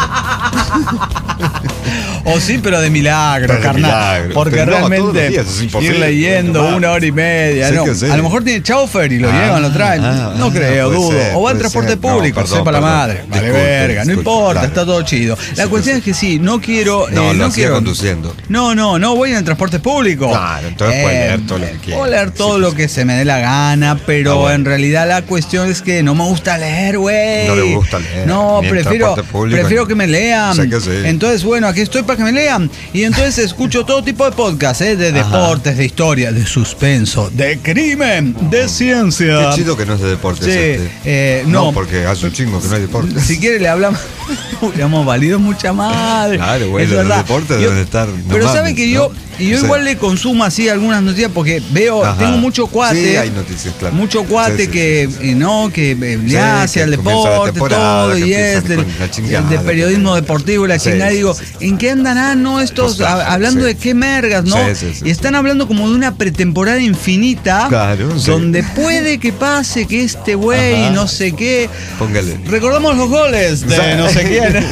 O sí, pero de milagro, Pero de carnal. milagro. Porque Pero no, todos realmente los días es imposible. ir leyendo No, 1 hora y media. sí No. que sí. A lo mejor tiene chofer y lo llevan, lo traen. No creo, puede dudo. ser, O va en puede transporte ser. No, público, perdón, sepa la perdón. madre. Vale, Disculpe, verga. No disculpe, importa, claro. está todo chido. La cuestión es que sí, no quiero. No, lo no hacía quiero. conduciendo. No voy en el transporte público. Claro, entonces puede leer todo lo que quiera. Puedo leer todo lo que se me dé la gana, pero bueno. en realidad la cuestión es que no me gusta leer, güey. No le gusta leer, No, ni en prefiero transporte público, que ni- me lean. Sé que sí. Entonces, bueno, aquí estoy para que me lean. Y entonces escucho todo tipo de podcasts, de deportes, de historia, de suspenso, de crimen, de ciencia. Qué chido que no es de deportes. Sí, No, porque hace un chingo que no hay deportes. Si quiere le hablamos. Hubiéramos valido mucha madre. Claro, güey, Es los verdad. deportes Yo- deben estar. no pero mames, sabe que ¿no? yo Sí. igual le consumo así algunas noticias porque veo, Ajá. tengo mucho cuate. Sí, hay noticias, claro. Mucho cuate Sí, sí, que sí. le Sí, hace que al comienza la deporte, temporada, todo, que y empiezan es con la chingada, de periodismo deportivo, la Sí, chingada. sí, Y digo, sí. ¿en qué andan? Estos Pues claro, hablando sí. de qué mergas, ¿no? Sí, y están hablando como de una pretemporada infinita. Claro, sí. Donde puede que pase que este güey, Ajá. no sé qué. Póngale. Recordamos los goles de Sí. no sé quién.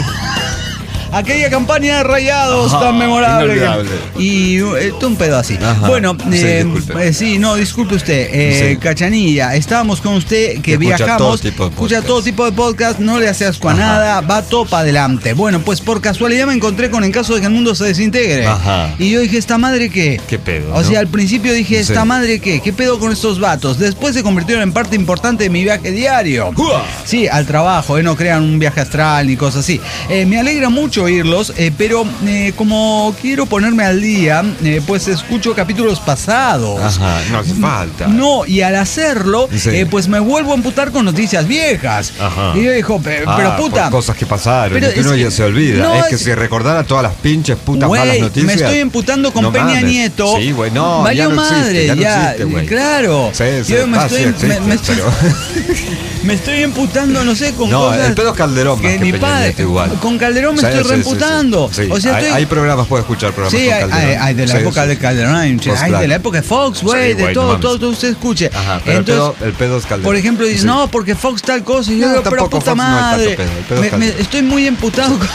Aquella campaña de Rayados Ajá, tan memorable. inolvidable. Y todo un pedo así. Ajá. Bueno, Sí, disculpe. disculpe usted. Sí. Cachanilla, estábamos con usted que Escucha viajamos. todo tipo de Escucha podcast. todo tipo de podcast, no le hace asco a Ajá. nada, va todo para adelante. Bueno, pues por casualidad me encontré con En caso de que el mundo se desintegre. Ajá. Y yo dije, ¿esta madre qué? ¿Qué pedo? O no? sea, al principio dije, ¿esta Sí. madre qué? ¿Qué pedo con estos vatos? Después se convirtieron en parte importante de mi viaje diario. ¡Jua! Sí, al trabajo, no crean un viaje astral ni cosas así. Me alegra mucho oírlos, pero como quiero ponerme al día, pues escucho capítulos pasados. Ajá, no hace falta. No, y al hacerlo, Sí. pues me vuelvo a emputar con noticias viejas. Ajá. Y yo digo, pero puta. Por cosas que pasaron, Pero y que es uno que- ya se olvida. no, es que es- si recordara todas las pinches putas malas Güey, noticias. me estoy emputando con no Peña mames. Nieto. Sí, güey, no, Valió ya no madre, existe, ya. no existe, güey. Claro. Sí, sí, Yo me sí estoy, existe, me estoy- pero- me estoy emputando, no sé, con No, cosas. el pedo es Calderón más que mi Peña padre. Nieto igual. Con Calderón me Sí, estoy sí, reemputando. sí, sí. O sea, hay, estoy. hay programas, puedes escuchar programas Sí, con hay Calderón. de la Sí, época sí. de Calderón, hay Pues de claro. la época de Fox, güey, Sí, de güey, no todo, mames. todo usted escuche. Ajá, pero Entonces, el pedo es Calderón. por ejemplo, dice, Sí. no, porque Fox tal cosa. Y yo No, digo, pero tampoco puta Fox no hay tanto madre. pedo, el pedo es Calderón. Estoy muy emputado con.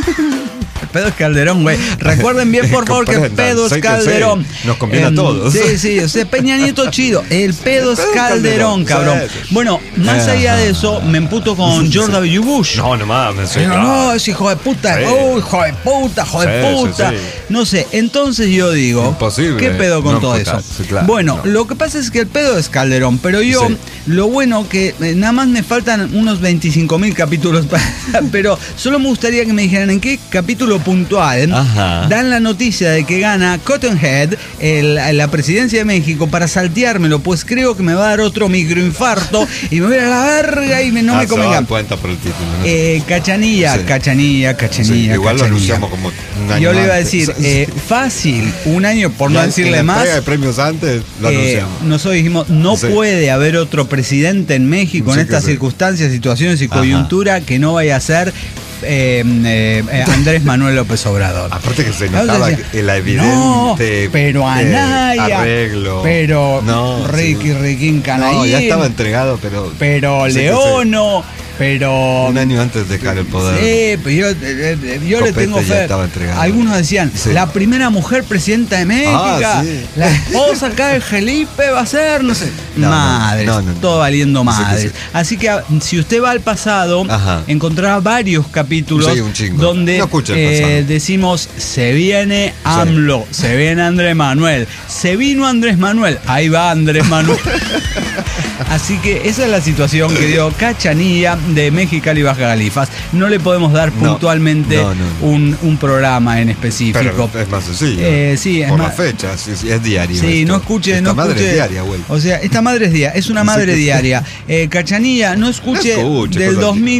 El pedo es Calderón, güey. Recuerden bien, por favor, que el Comprendan, pedo es sí que sí. Calderón. Nos conviene a todos. Sí, o sea, Peña Nieto chido. El pedo es Calderón, Calderón, cabrón. sí. Bueno, más allá de eso, me emputo con George W. Bush. No, no mames. Digo, no, es hijo de puta, Sí. hijo de puta, hijo de Sí, puta. sí, sí. No sé, entonces yo digo, Imposible ¿qué pedo con no todo emputar, eso? sí, claro, Bueno, no. lo que pasa es que el pedo es Calderón, pero yo, Sí. lo bueno que nada más me faltan unos 25,000 capítulos, pero solo me gustaría que me dijeran en qué capítulo capítulo puntual dan la noticia de que gana Cottonhead la presidencia de México para salteármelo, pues creo que me va a dar otro microinfarto y me voy a la verga y no me convenga. Cuenta por el título, ¿no? Cachanilla. Sí, igual lo anunciamos como un año. Yo le iba a decir, antes. Fácil, un año por no decirle en la más. entrega de premios antes lo anunciamos. Nosotros dijimos, no puede haber otro presidente en México en estas circunstancias, situaciones y coyuntura que no vaya a ser Andrés Manuel López Obrador. Aparte que se notaba el evidente pero Anaya, arreglo. Pero Riquín Canallín. No, ya estaba entregado, pero Leono. Pero un año antes de dejar el poder. Sí, pero yo le tengo fe. Algunos decían, la primera mujer presidenta de México, la esposa acá de Felipe va a ser, no sé. Madres, todo valiendo madres. Sí. Así que si usted va al pasado, encontrará varios capítulos donde decimos, se viene AMLO, se viene Andrés Manuel, se vino Andrés Manuel, ahí va Andrés Manuel. Así que esa es la situación que dio Cachanilla de Mexicali, Baja Califas. No le podemos dar puntualmente un programa en específico. Pero es más sencillo. Sí, por la fecha, es diario. Sí, esto. No escuche. Esta madre es diaria, güey. O sea, esta madre es una madre diaria. Cachanilla, no escuche del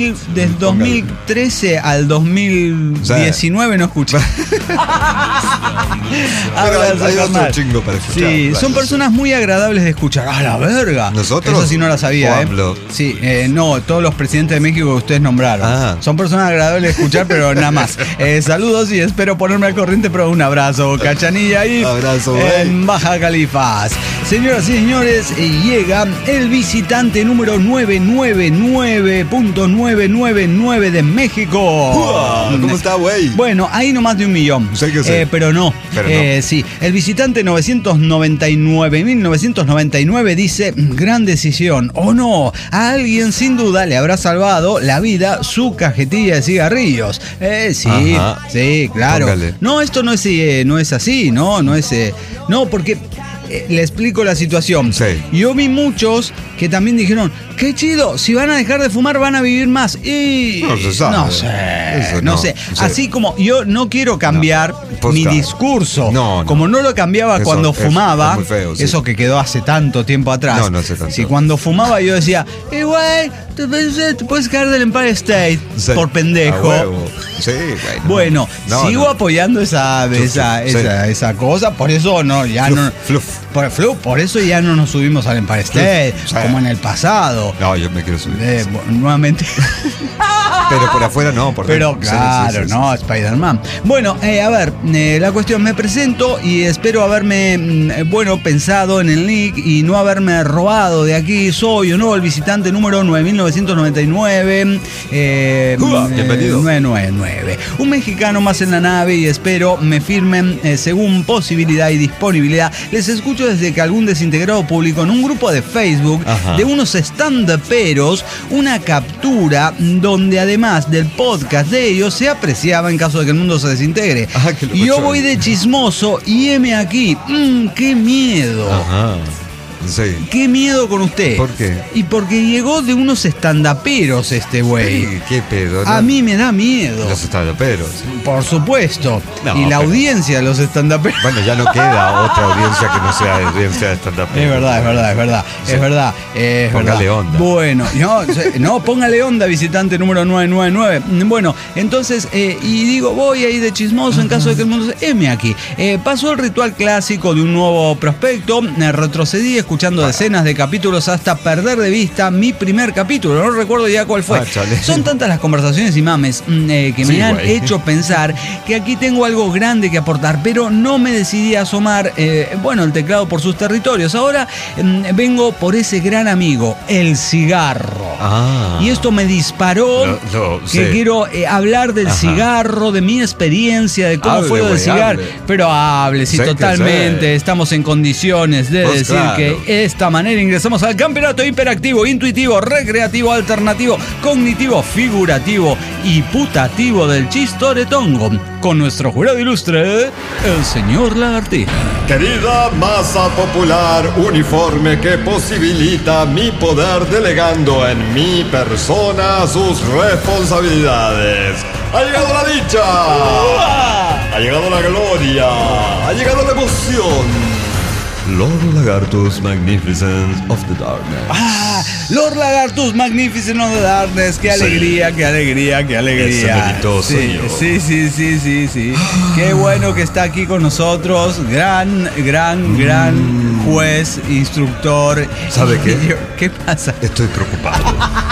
2013 al 2019, no escuche. Hay otro chingo para escuchar. Sí, son personas muy agradables de escuchar. ¡A la verga! ¿Nosotros? Eso sí no la sabía, Sí, no, todos los presidentes de México que ustedes nombraron. Son personas agradables de escuchar, pero nada más. Saludos y espero ponerme al corriente, pero un abrazo, Cachanilla, y abrazo, en Baja Califas. Señoras y señores, llega el visitante número 999.999 de México. ¿Cómo está, güey? Bueno, ahí no más de 1 millón. Sé que sé. Pero no. Sí, el visitante 999.999 dice, gran decisión, o no, a alguien sin duda le habrá salvado la vida su cajetilla de cigarrillos. Sí, claro. Póngale. No, esto no es así, no es, porque le explico la situación. Yo vi muchos que también dijeron, qué chido, si van a dejar de fumar van a vivir más. Y no se sabe. No sé. Así como yo no quiero cambiar mi discurso, como no lo cambiaba cuando fumaba, es muy feo, eso que quedó hace tanto tiempo atrás. No hace tanto. Si cuando fumaba yo decía, güey, te puedes caer del Empire State por pendejo. Sí, bueno, sigo apoyando esa cosa, por eso por eso ya no nos subimos al Empire State, como en el pasado. No, yo me quiero subir. Nuevamente. Pero por afuera no, pero claro, no, Spider-Man. Bueno, a ver, la cuestión, me presento y espero haberme, pensado en el link y no haberme robado de aquí. Soy o no el visitante número 9999. Bienvenido. 999. Un mexicano más en la nave y espero me firmen según posibilidad y disponibilidad. Les escucho desde que algún desintegrado publicó en un grupo de Facebook de unos stand-uperos una captura donde además del podcast de ellos se apreciaba en caso de que el mundo se desintegre. Y yo voy de chismoso y heme aquí. ¡Qué miedo! Sí. Qué miedo con usted. ¿Por qué? Y porque llegó de unos estandaperos este güey. Sí, qué pedo, ¿no? A mí me da miedo. Los estandaperos. Por supuesto. Y la audiencia de los estandaperos. Bueno, ya no queda otra audiencia que no sea audiencia de estandaperos. Es verdad. Póngale onda. Bueno, póngale onda, visitante número 999. Bueno, entonces, y digo, voy ahí de chismoso en caso de que el mundo se... Heme aquí. Pasó el ritual clásico de un nuevo prospecto. Retrocedí escuchando decenas de capítulos hasta perder de vista mi primer capítulo. No recuerdo ya cuál fue. Son tantas las conversaciones y mames que me han hecho pensar que aquí tengo algo grande que aportar, pero no me decidí a asomar el teclado por sus territorios. Ahora vengo por ese gran amigo, el cigarro. Y esto me disparó quiero hablar del cigarro, de mi experiencia, de cómo fue lo del cigarro. Pero hable, sí, totalmente. Estamos en condiciones de decir que de esta manera ingresamos al campeonato hiperactivo, intuitivo, recreativo, alternativo, cognitivo, figurativo y putativo del chistoretongo, con nuestro jurado ilustre, el señor Lagartija. Querida masa popular uniforme que posibilita mi poder delegando en mi persona sus responsabilidades. Ha llegado la dicha. Ha llegado la gloria. Ha llegado la emoción. Lord Lagartus Magnificent of the Darkness. Lord Lagartus Magnificent of the Darkness. Qué alegría, qué alegría, qué alegría. Sí. Qué bueno que está aquí con nosotros. Gran juez, instructor. ¿Sabe qué? ¿Qué pasa? Estoy preocupado.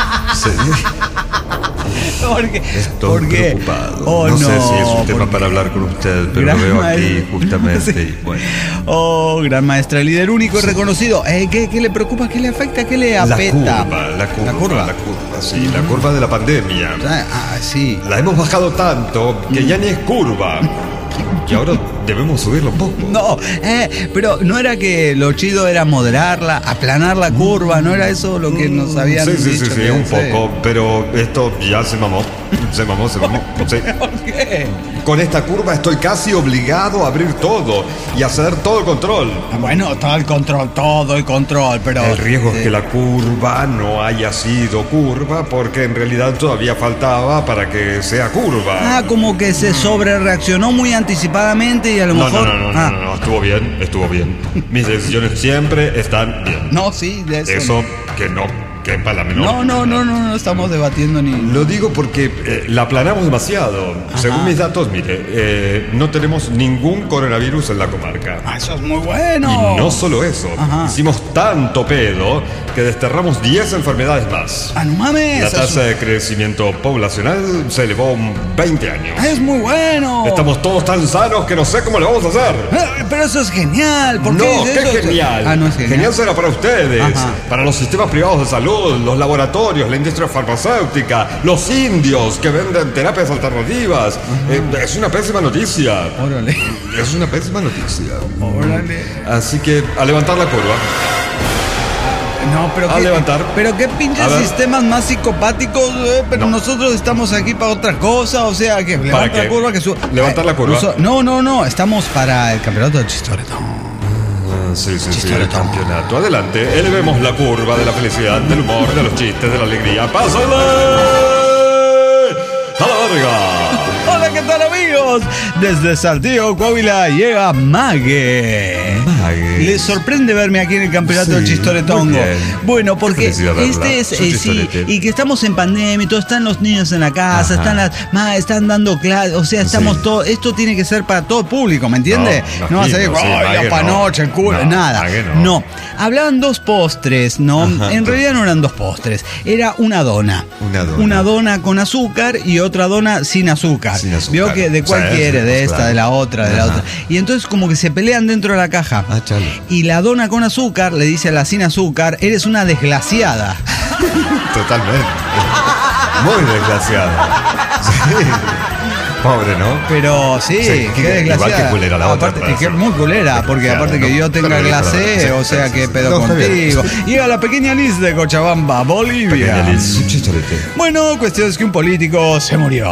Estoy preocupado. No sé si es un tema para hablar con usted, pero lo veo aquí justamente. Sí. Bueno. Oh, gran maestra, líder único y reconocido. ¿Qué le preocupa? ¿Qué le afecta? ¿Qué le apeta? La curva, sí, la curva de la pandemia. Sí. La hemos bajado tanto que ya ni es curva. Y ahora debemos subirlo un poco. No, pero no era que lo chido era moderarla, aplanar la curva, ¿no era eso lo que nos habían dicho? Sí, un poco, pero esto ya se mamó. Sí. ¿Por qué? Con esta curva estoy casi obligado a abrir todo y hacer todo el control. Bueno, todo el control, pero... El riesgo es que la curva no haya sido curva porque en realidad todavía faltaba para que sea curva. Como que se sobrereaccionó muy anticipadamente y a lo mejor... No, estuvo bien. Mis decisiones siempre están bien. No, sí, de eso. Eso que no quepa la menor. No estamos debatiendo ni... Lo digo porque la aplanamos demasiado. Ajá. Según mis datos, mire, no tenemos ningún coronavirus en la comarca. Eso es muy bueno. Y no solo eso, hicimos tanto pedo que desterramos 10 enfermedades más. No mames. La tasa de crecimiento poblacional se elevó 20 años. Es muy bueno. Estamos todos tan sanos que no sé cómo lo vamos a hacer. Pero eso es genial. ¿Por qué ¿qué eso? genial? No es genial. Genial será para ustedes, para los sistemas privados de salud, los laboratorios, la industria farmacéutica, los indios que venden terapias alternativas. Es una pésima noticia. Órale. Es una pésima noticia. Órale. Así que a levantar la curva. No, pero pero qué pinches sistemas más psicopáticos, pero nosotros estamos aquí para otra cosa, o sea, que levantar la curva, que levantar la curva. No, estamos para el campeonato del chistoretón. Sí, el campeonato. Adelante, elevemos la curva de la felicidad, del humor, de los chistes, de la alegría. ¡Pásale! ¡A la verga! Hola, ¿qué tal, amigos? Desde Saltillo, Coahuila, llega Mague. Les sorprende verme aquí en el campeonato del Chistoretongo. Bueno, porque este es y que estamos en pandemia y todo, están los niños en la casa, están dando clases, o sea, estamos todos, esto tiene que ser para todo público, ¿me entiendes? No vas a decir, ya pa' noche, el culo, nada. No. Hablaban dos postres, ¿no? En realidad no eran dos postres, era una dona. Una dona con azúcar y otra dona sin azúcar. Vio que de cuál quiere, de esta, de la otra, de la otra. Y entonces como que se pelean dentro de la caja. Y la dona con azúcar le dice a la sin azúcar, eres una desgraciada. Totalmente. Muy desgraciada. Sí. Pobre, ¿no? Pero sí, qué desgraciada. Igual que culera la otra. Aparte, que es muy culera, porque aparte que yo tenga glacé, o sea, que pedo contigo. Y a la pequeña Liz de Cochabamba, Bolivia. Bueno, cuestión es que un político se murió.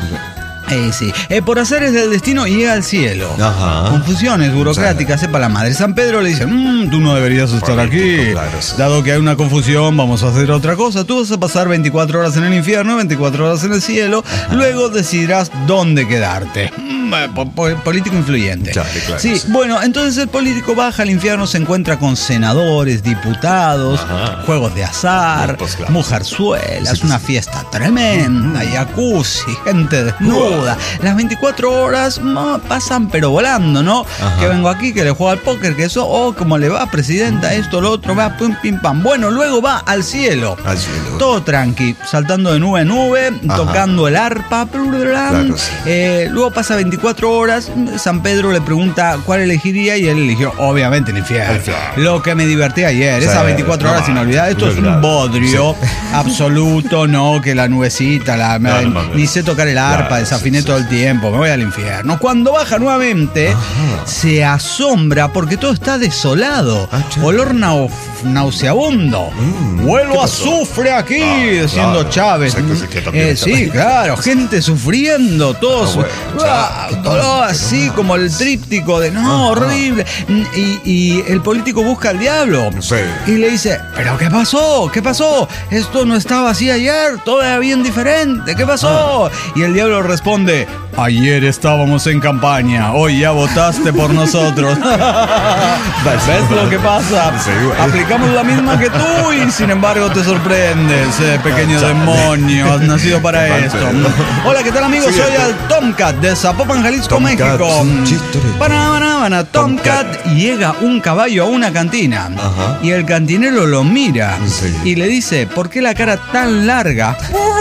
Sí. Por azares del destino llega al cielo. Confusiones burocráticas, sepa la madre. San Pedro le dice, tú no deberías estar aquí. Claro, sí. Dado que hay una confusión, vamos a hacer otra cosa. Tú vas a pasar 24 horas en el infierno, 24 horas en el cielo. Luego decidirás dónde quedarte. Político influyente. Claro. Sí, bueno, entonces el político baja al infierno, se encuentra con senadores, diputados, juegos de azar, mujerzuelas, una fiesta tremenda, jacuzzi, gente desnuda. Las 24 horas pasan pero volando, ¿no? Que vengo aquí, que le juego al póker, que eso, ¿cómo le va, presidenta? Esto, lo otro, va, pum, pim, pam. Bueno, luego va al cielo. Todo tranqui, saltando de nube en nube, tocando el arpa. Claro, sí. Luego pasa 24 horas, San Pedro le pregunta cuál elegiría y él eligió, obviamente, el infierno. Lo que me divertí ayer, esas 24 horas sin olvidar. Esto es un bodrio absoluto, ¿no? Que la nubecita, ni sé tocar el arpa de esa afiné todo el tiempo, me voy al infierno. Cuando baja nuevamente, se asombra porque todo está desolado. Olor nauseabundo. Huelo a azufre aquí, diciendo Chávez. Sí, claro, gente sufriendo, todos. Todo así como el tríptico de horrible. Y el político busca al diablo. Y le dice, ¿pero qué pasó? ¿Qué pasó? Esto no estaba así ayer, todo era bien diferente. ¿Qué pasó? Y el diablo responde, ayer estábamos en campaña, hoy ya votaste por nosotros. ¿Ves lo que pasa? Aplicamos la misma que tú y sin embargo te sorprendes, pequeño demonio, has nacido para esto. Hola, ¿qué tal amigos? Soy el Tomcat de Zapopan, Jalisco, México. Tomcat, llega un caballo a una cantina y el cantinero lo mira y le dice, ¿por qué la cara tan larga?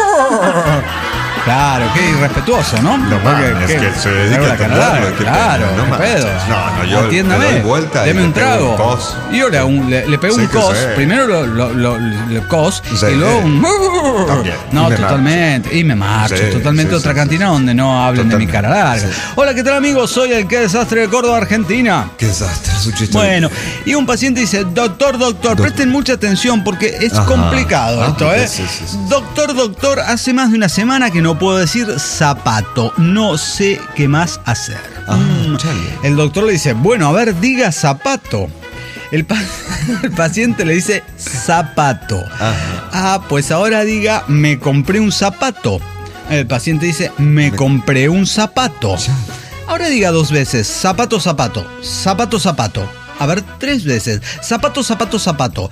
Claro, qué irrespetuoso, ¿no? Es que se dedica a atenderlo. Claro, no pedo. No, yo atiéndame, le doy vuelta deme y un trago. Y yo le pego un cos. Primero le cos y luego un... También. No, totalmente. Y me marcho. Totalmente otra cantina donde no hablen de mi cara larga. Hola, ¿qué tal amigos? Soy el Qué Desastre de Córdoba, Argentina. Qué desastre, su chiste. Bueno, y un paciente dice, doctor, presten mucha atención porque es complicado esto, ¿eh? Doctor, hace más de una semana que no puedo decir zapato, no sé qué más hacer. El doctor le dice, bueno, a ver, diga zapato. El paciente le dice zapato. Pues ahora diga, me compré un zapato. El paciente dice, me compré un zapato. Ahora diga 2 veces, zapato. A ver, 3 veces. Zapato. Zapato.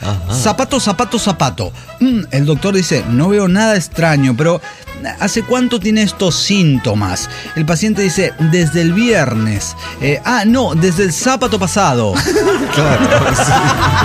El doctor dice, no veo nada extraño, pero ¿hace cuánto tiene estos síntomas? El paciente dice, desde el viernes. No, desde el sábado pasado. Claro, sí.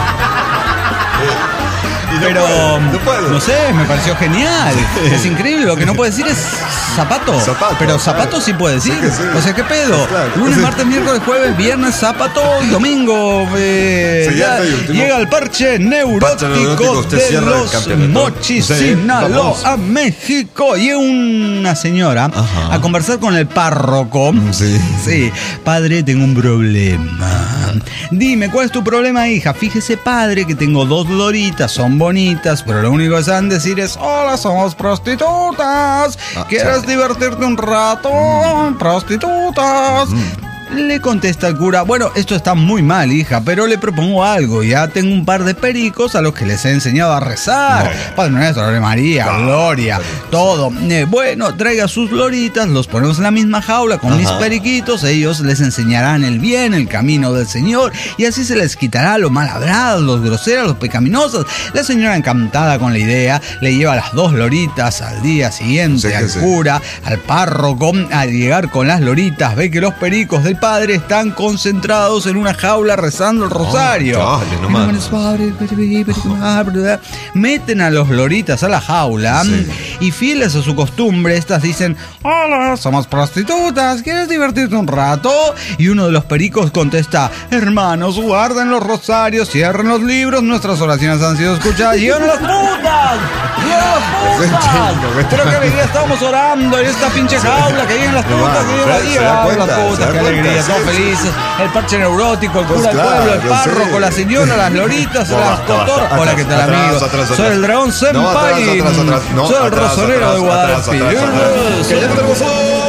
Pero, no sé, me pareció genial. Es increíble, lo que no puede decir es zapato. Pero zapato sí puede decir. O sea, ¿qué pedo? Lunes, martes, miércoles, jueves, viernes, zapato, domingo. Llega el parche neurótico de los Mochis, Sinaloa, México. Y una señora a conversar con el párroco. Sí, padre, tengo un problema. Dime, ¿cuál es tu problema, hija? Fíjese, padre, que tengo 2 loritas, son bonitas, pero lo único que saben decir es, hola, somos prostitutas. ¿Quieres divertirte un rato? Prostitutas. Le contesta el cura, bueno, esto está muy mal, hija, pero le propongo algo. Ya tengo un par de pericos a los que les he enseñado a rezar. Padre Nuestro, Ave María, Gloria, todo. Bueno, traiga sus loritas, los ponemos en la misma jaula con mis periquitos. Ellos les enseñarán el bien, el camino del Señor, y así se les quitará lo malhabradas, los groseras, los pecaminosas. La señora, encantada con la idea, le lleva las 2 loritas al día siguiente al cura, al párroco. Al llegar con las loritas, ve que los pericos del padre están concentrados en una jaula rezando el rosario. Meten a los loritas a la jaula y fieles a su costumbre, estas dicen, hola, somos prostitutas, ¿quieres divertirte un rato? Y uno de los pericos contesta, hermanos, guarden los rosarios, cierren los libros, nuestras oraciones han sido escuchadas. ¡Llegan las putas! Pero qué alegría, estábamos orando en esta pinche jaula, que lleguen las putas, que lleguen las putas, qué alegría. Todos felices, el parche neurótico, el cura del pueblo, el párroco, la señora, las loritas, las cotor. Hola, ¿qué tal, amigos? Soy el dragón Senpai. Soy el rosonero de Guadalupe. ¡Que ya tenemos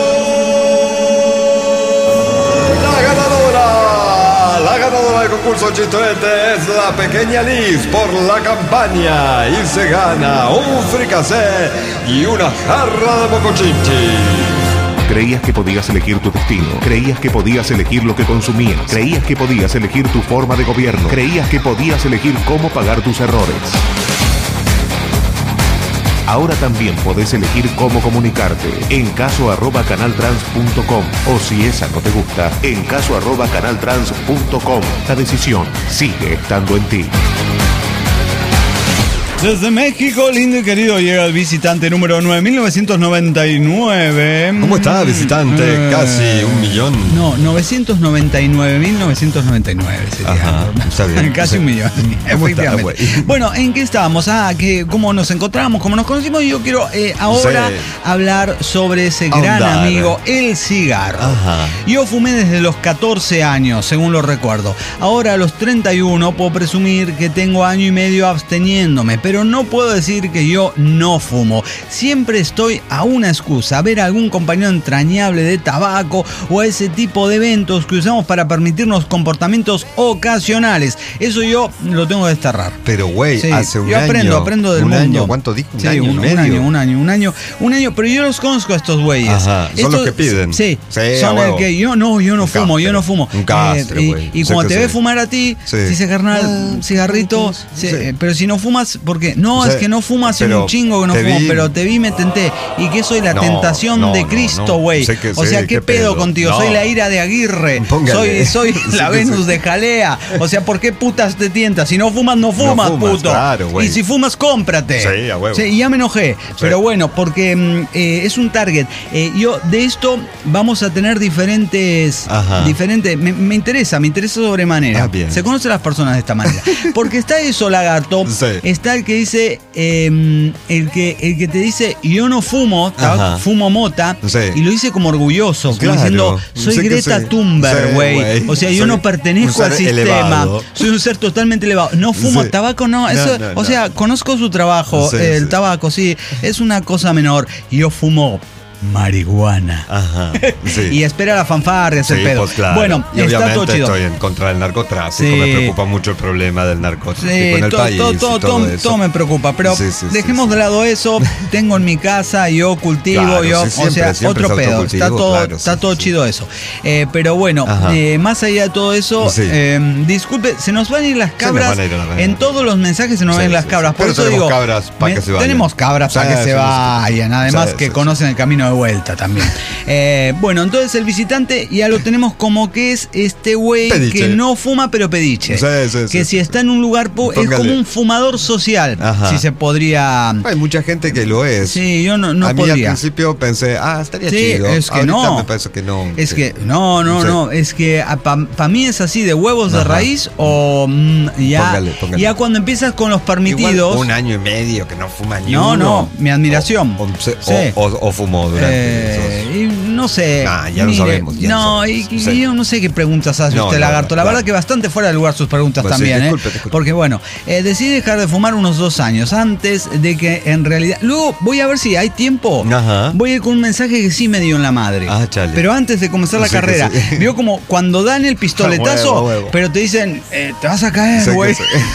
la ganadora del concurso Chistoete es la pequeña Liz por la campaña y se gana un fricasé y una jarra de mocochinchi. Creías que podías elegir tu destino. Creías que podías elegir lo que consumías. Creías que podías elegir tu forma de gobierno. Creías que podías elegir cómo pagar tus errores. Ahora también podés elegir cómo comunicarte en caso@canaltrans.com o si esa no te gusta, en caso@canaltrans.com. La decisión sigue estando en ti. Desde México, lindo y querido, llega el visitante número 9, 1999. ¿Cómo está, visitante? Casi 1 millón. No, 999.999 sería. Ajá, está bien. Casi 1 millón, efectivamente. Bueno, ¿en qué estábamos? ¿Cómo nos encontramos? ¿Cómo nos conocimos? Y yo quiero ahora hablar sobre ese gran amigo, el cigarro. Ajá. Yo fumé desde los 14 años, según lo recuerdo. Ahora a los 31 puedo presumir que tengo año y medio absteniéndome, pero no puedo decir que yo no fumo. Siempre estoy a una excusa, a ver a algún compañero entrañable de tabaco o a ese tipo de eventos que usamos para permitirnos comportamientos ocasionales. Eso yo lo tengo que desterrar. Pero güey, sí, hace un yo año. Aprendo del ¿Un mundo. año? ¿Cuánto dijo? ¿Un sí, año y medio? Un año, pero yo los conozco a estos güeyes. Ajá, son los que piden. Sí, son el que yo no fumo. Un castre, güey. Y cuando te ve fumar a ti, dice, carnal, cigarrito, pero si no fumas, ¿por qué? No, es que no fumas hace un chingo que no fumo, pero te vi, me tenté. Y que soy la tentación de Cristo, güey. O sea, ¿qué pedo contigo? Soy la ira de Aguirre. Soy la Venus de Jalea. O sea, ¿por qué putas te tientas? Si no fumas, no fumas, puto. Claro, güey. Y si fumas, cómprate. Sí, a huevo. Sí, y ya me enojé. Sí. Pero bueno, porque es un target. Yo de esto vamos a tener diferentes. Me interesa sobremanera. Bien. Se conocen las personas de esta manera. Porque está eso, lagarto. Está el que dice, el que te dice, yo no fumo, fumo mota. Y lo dice como orgulloso, como diciendo, soy Greta Thunberg, güey. O sea, yo no pertenezco al sistema. Elevado. Soy un ser totalmente elevado. No fumo tabaco, no. Eso, o sea, conozco su trabajo. El tabaco, sí, es una cosa menor. Yo fumo marihuana. Ajá. Sí. Y espera la fanfarria, ese pedo. Pues claro. Bueno, y está todo chido. Estoy en contra del narcotráfico. Me preocupa mucho el problema del narcotráfico en el país. Todo me preocupa. Pero dejemos de lado eso. Tengo en mi casa, yo cultivo, siempre otro pedo. Está todo chido eso. Pero bueno, más allá de todo eso, disculpe, se nos van a ir las cabras. En todos los mensajes se nos van a ir las cabras. Por eso digo, tenemos cabras para que se vayan. Además que conocen el camino de vuelta también. Bueno, entonces el visitante ya lo tenemos como que es este güey que no fuma pero pediche. Que si está en un lugar es como un fumador social. Si se podría. Hay mucha gente que lo es. Sí, yo no a mí podría. Al principio pensé, estaría chido. Es que ahorita no. me parece que no. Es que no. Es que para mí es así de huevos de raíz o póngale. Ya cuando empiezas con los permitidos. Igual 1 año y medio que no fuma ni uno. No, mi admiración. O fumó durante no sé. Ya lo sabemos. Yo no sé qué preguntas hace usted, lagarto. La verdad que bastante fuera de lugar sus preguntas también. Disculpe. Porque bueno, decidí dejar de fumar unos 2 años antes de que en realidad. Luego voy a ver si hay tiempo. Voy a ir con un mensaje que sí me dio en la madre. Pero antes de comenzar la carrera, vio como cuando dan el pistoletazo, pero te dicen, te vas a caer, güey.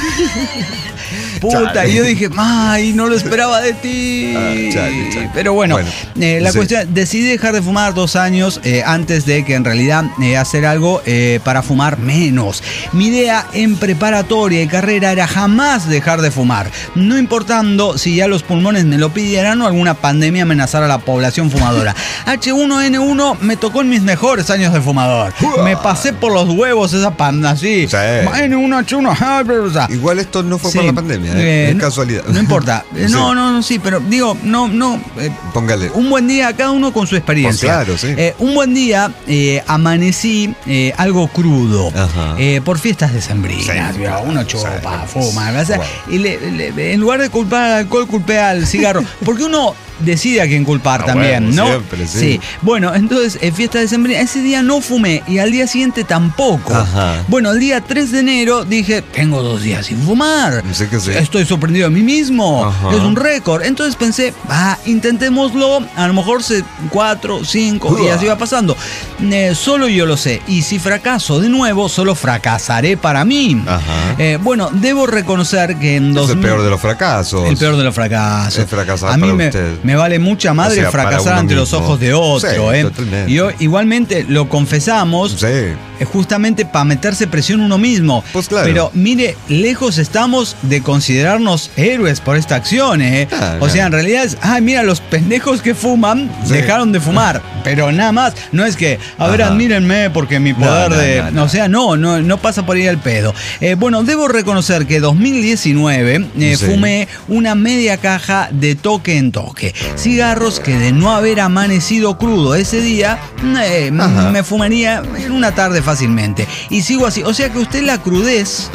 Puta, y yo dije, no lo esperaba de ti. Pero bueno, la cuestión, decidí dejar de fumar 2 años antes de que en realidad hacer algo para fumar menos. Mi idea en preparatoria y carrera era jamás dejar de fumar, no importando si ya los pulmones me lo pidieran o alguna pandemia amenazara a la población fumadora. H1N1 me tocó en mis mejores años de fumador. Me pasé por los huevos esa panda, así. N1, H1, igual esto no fue por la pandemia. Es casualidad. No importa. Sí, pero digo, póngale. Un buen día, cada uno con su experiencia. Pues claro, sí. Un buen día amanecí algo crudo por fiestas decembrinas. Uno chupa, fuma. Y en lugar de culpar al alcohol, culpé al cigarro. Porque uno decide a quién culpar también, ¿no? Siempre, sí. Bueno, entonces, fiesta decembrina, ese día no fumé y al día siguiente tampoco. Bueno, el día 3 de enero dije, tengo 2 días sin fumar. Estoy sorprendido de mí mismo. Es un récord. Entonces pensé, intentémoslo. A lo mejor 4, 5 y así va pasando. Solo yo lo sé. Y si fracaso de nuevo, solo fracasaré para mí. Bueno, debo reconocer que en 2000... Es el peor de los fracasos. El peor de los fracasos. Es fracasar para usted. me vale mucha madre, o sea, fracasar ante los ojos de otro. Sí, y igualmente lo confesamos, justamente para meterse presión uno mismo. Pues claro. Pero mire, lejos estamos de considerarnos héroes por esta acción. O sea, en realidad es, mira, los pendejos que fuman dejaron de fumar. Pero nada más, no es que, a ver, admírenme porque mi poder o sea, no pasa por ahí el pedo. Bueno, debo reconocer que 2019 fumé una media caja de toque en toque. Cigarros que de no haber amanecido crudo ese día, me fumaría en una tarde fácilmente. Y sigo así. O sea que usted la crudez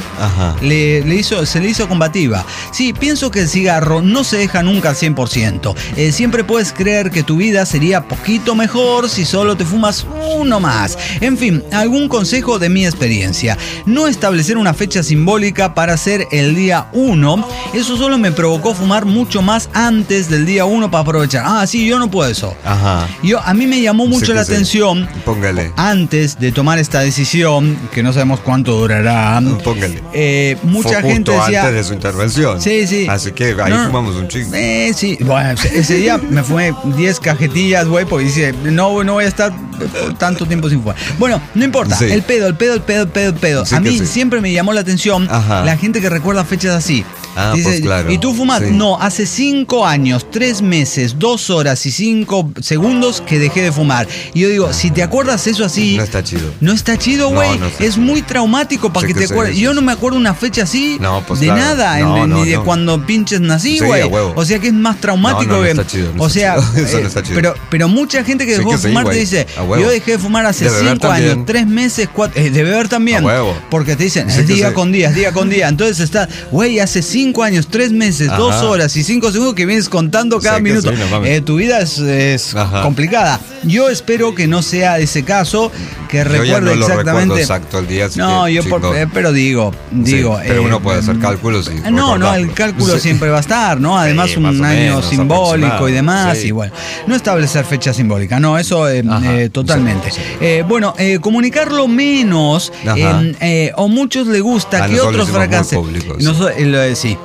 se le hizo combativa. Sí, pienso que el cigarro no se deja nunca al 100%. Siempre puedes creer que tu vida sería poquito mejor si solo te fumas uno más. En fin, algún consejo de mi experiencia. No establecer una fecha simbólica para hacer el día 1. Eso solo me provocó fumar mucho más antes del día 1 para aprovechar. Sí, yo no puedo eso. A mí me llamó mucho la atención. Póngale. Antes de tomar esta decisión, que no sabemos cuánto durará. Póngale. Mucha gente decía. Antes de su intervención. Sí. Así que ahí fumamos un chingo. Sí. Bueno, ese día me fumé 10 cajetillas, güey, porque dice, no voy a estar tanto tiempo sin fumar. Bueno, no importa. Sí. El pedo. Sí, a mí siempre me llamó la atención la gente que recuerda fechas así. Dice, pues claro. ¿Y tú fumas? Sí. No, hace 5 años, 3 meses, 2 horas y 5 segundos que dejé de fumar. Y yo digo, si te acuerdas eso así... No está chido. No está chido, güey. Es muy traumático para que te acuerdes. Yo no me acuerdo una fecha así pues de claro. nada, ni de cuando pinches nací, güey. O sea que es más traumático. No está chido. O sea, eso no está chido. Pero mucha gente que dejó de fumar te dice, yo dejé de fumar hace 5 años, 3 meses, 4... de beber también. Porque te dicen, día con día. Entonces está, güey, hace 5 años, 3 meses, 2 horas y 5 segundos que vienes contando cada minuto. Tu vida es complicada. Yo espero que no sea ese caso, que recuerde exactamente. Lo exacto el día. Pero digo. Pero uno puede hacer cálculos. El cálculo siempre va a estar, ¿no? Además, un año simbólico y demás. Y bueno, no establecer fecha simbólica, no, eso totalmente. Bueno, comunicarlo menos, o muchos le gusta que otros fracasen. Sí.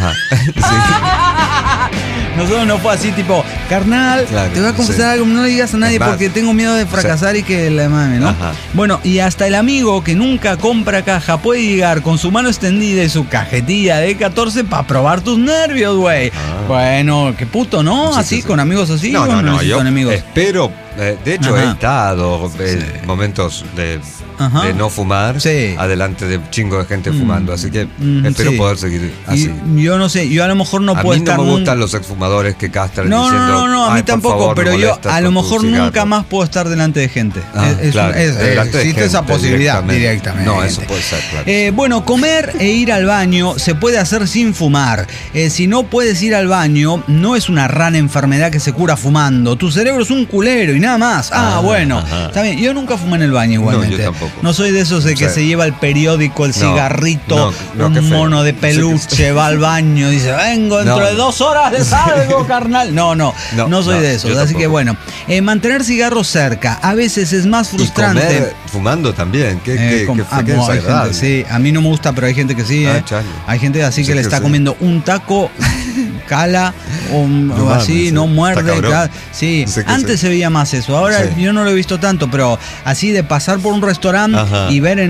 Nosotros no fue así, tipo, carnal, te voy a confesar algo, no le digas a nadie porque tengo miedo de fracasar y que la mame, ¿no? Bueno, y hasta el amigo que nunca compra caja puede llegar con su mano extendida y su cajetilla de 14 para probar tus nervios, güey. Bueno, qué puto, ¿no? Así, con amigos así. No, yo enemigos. Espero, de hecho he estado momentos de no fumar adelante de chingo de gente fumando, así que espero poder seguir así. Yo no sé, yo a lo mejor no puedo estar. A mí no me gustan los exfumadores que castran diciendo. No, a mí tampoco, pero yo a lo mejor nunca más puedo estar delante de gente. Existe esa posibilidad directamente. No, eso puede ser, claro. Bueno, comer e ir al baño se puede hacer sin fumar. Si no puedes ir al baño, no es una rara enfermedad que se cura fumando. Tu cerebro es un culero y nada más. Bueno, está bien. Yo nunca fumé en el baño igualmente. No, yo tampoco. No soy de esos de que se lleva el periódico, el cigarrito, un mono de peluche, va al baño, dice, vengo dentro de 2 horas de salgo, carnal. No soy de esos. Así que bueno, mantener cigarros cerca a veces es más frustrante. Y comer fumando también, que desagradable. Sí, a mí no me gusta, pero hay gente que sí. Hay gente así que le está comiendo un taco, cala o así, no muerde. Sí, antes se veía más eso. Ahora yo no lo he visto tanto, pero así de pasar por un restaurante y ver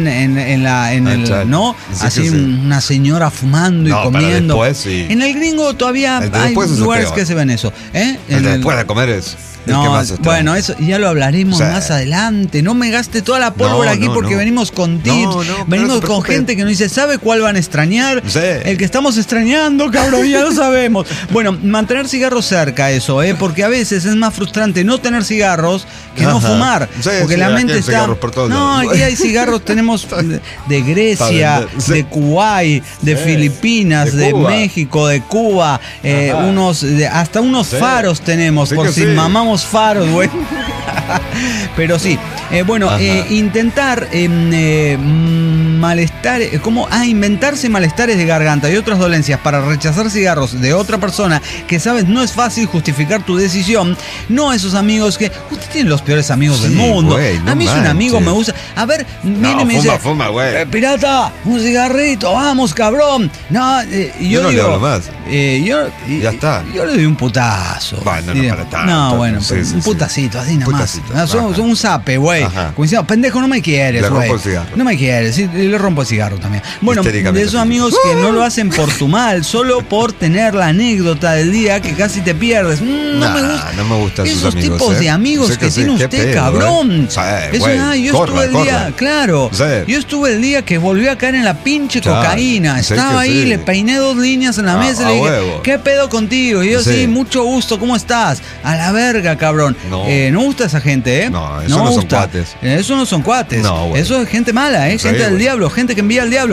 ¿no? Así una señora fumando y comiendo. Después, en el gringo todavía hay lugares que se ven eso. Después de comer es. Bueno, eso ya lo hablaremos más adelante. No me gaste toda la pólvora aquí porque venimos con tips. Venimos con gente que nos dice, ¿sabe cuál van a extrañar? El que estamos extrañando, cabrón, ya lo sabemos. Bueno, mantener cigarros cerca, eso, porque a veces es más frustrante no tener cigarros que no fumar. Porque la mente está. Aquí hay cigarros, tenemos de Grecia, de Kuwait, de Filipinas, de México, de Cuba, hasta unos faros tenemos, por si mamamos faros, güey. Pero sí, intentar malestares, como a inventarse malestares de garganta y otras dolencias para rechazar cigarros de otra persona que sabes no es fácil justificar tu decisión. No esos amigos que usted tiene los peores amigos del mundo. Wey, no a mí es un amigo, me gusta. A ver, viene y me dice, pirata, un cigarrito, vamos, cabrón. No, yo no digo, le hablo más. Ya está. Yo le doy un putazo. Bueno, no para tanto. No, bueno, un putacito, así nada más. Son un zape, güey. Como diciendo, pendejo, no me quieres, güey. Le rompo el cigarro. No me quieres, sí, le rompo el cigarro también. Bueno, de esos amigos que no lo hacen por tu mal, solo por tener la anécdota del día que casi te pierdes. No me gusta. No me gustan esos amigos. Esos tipos de amigos que tiene usted, cabrón. Yo estuve el día, claro. Yo estuve el día que volvió a caer en la pinche cocaína. Estaba ahí, le peiné 2 líneas en la mesa y le dije, ¿qué pedo contigo? Y yo, sí, mucho gusto, ¿cómo estás? A la verga, cabrón. No me gusta esa gente, ¿eh? No, eso no son cuates. Eso no son cuates. Eso es gente mala, ¿eh? Gente del diablo, gente que envía al diablo.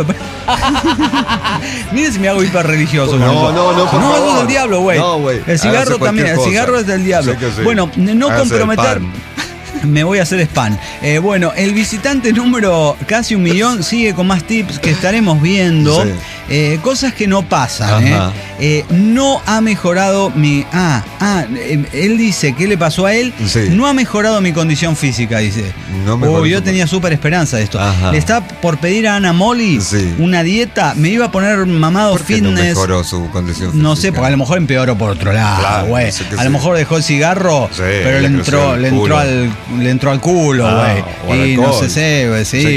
Miren si me hago hiper religioso. No, eso es del diablo, güey. No, güey. El cigarro también, el cigarro es del diablo. Bueno, no comprometer. Me voy a hacer spam. Bueno, el visitante número casi 1 millón sigue con más tips que estaremos viendo. Cosas que no pasan. No ha mejorado mi... él dice, ¿qué le pasó a él? No ha mejorado mi condición física, dice. Yo tenía súper esperanza de esto. Le está por pedir a Ana Molly una dieta. Me iba a poner mamado ¿Por qué fitness. No mejoró su condición física? No sé, porque a lo mejor empeoró por otro lado, güey. A lo mejor dejó el cigarro, pero le entró al culo, güey. Y no sé,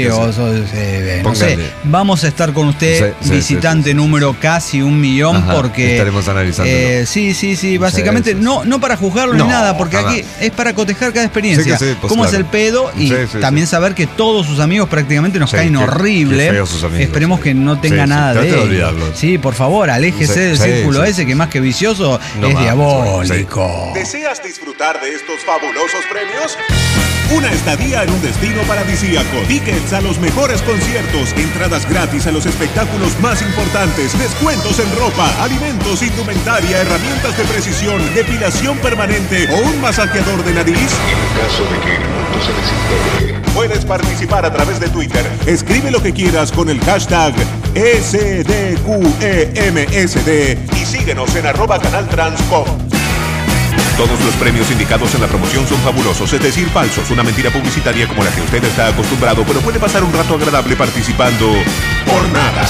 no sé. Vamos a estar con usted, visitante número casi 1 millón, porque estaremos analizando. Sí, básicamente no para juzgarlo ni nada, porque aquí es para cotejar cada experiencia. Cómo es el pedo y también saber que todos sus amigos prácticamente nos caen horrible. Esperemos que no tenga nada de ello. Sí, por favor, aléjese del círculo ese que más que vicioso es diabólico. ¿Deseas disfrutar de estos fabulosos premios? Una estadía en un destino paradisíaco, tickets a los mejores conciertos, entradas gratis a los espectáculos más importantes, descuentos en ropa, alimentos, indumentaria, herramientas de precisión, depilación permanente o un masajeador de nariz. En caso de que el mundo se desintegre, puedes participar a través de Twitter. Escribe lo que quieras con el hashtag SDQEMSD y síguenos en @canaltranscom. Todos los premios indicados en la promoción son fabulosos, es decir, falsos. Una mentira publicitaria como la que usted está acostumbrado, pero puede pasar un rato agradable participando por nada.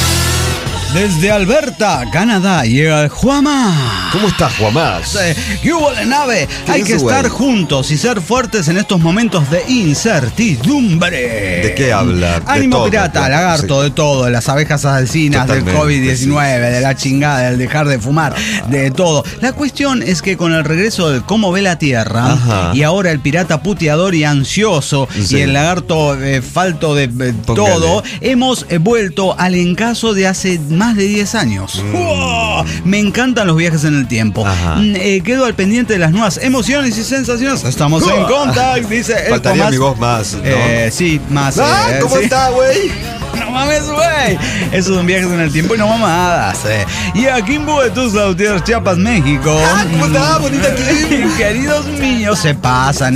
Desde Alberta, Canadá, llega el Juanma. ¿Cómo estás, Juanmás? ¿Qué hubo, la nave? Hay que estar juntos y ser fuertes en estos momentos de incertidumbre. ¿De qué habla? Ánimo todo, pirata, lagarto, de todo, de las abejas asesinas, del COVID-19, de la chingada, del dejar de fumar, de todo. La cuestión es que con el regreso del Cómo ve la Tierra, y ahora el pirata puteador y ansioso, y el lagarto falto de todo, hemos vuelto al encaso de hace más de 10 años. Me encantan los viajes en el tiempo. Quedo al pendiente de las nuevas emociones y sensaciones. Estamos en contacto, dice el Faltaría mi voz más, ¿no? Sí, más. ¿Cómo está, güey? No mames, güey. Esos son viajes en el tiempo y no mamadas. Y a Kimbo de tus Lautieros, Chiapas, México. ¿Cómo está, bonita Kim? Queridos míos, se pasan.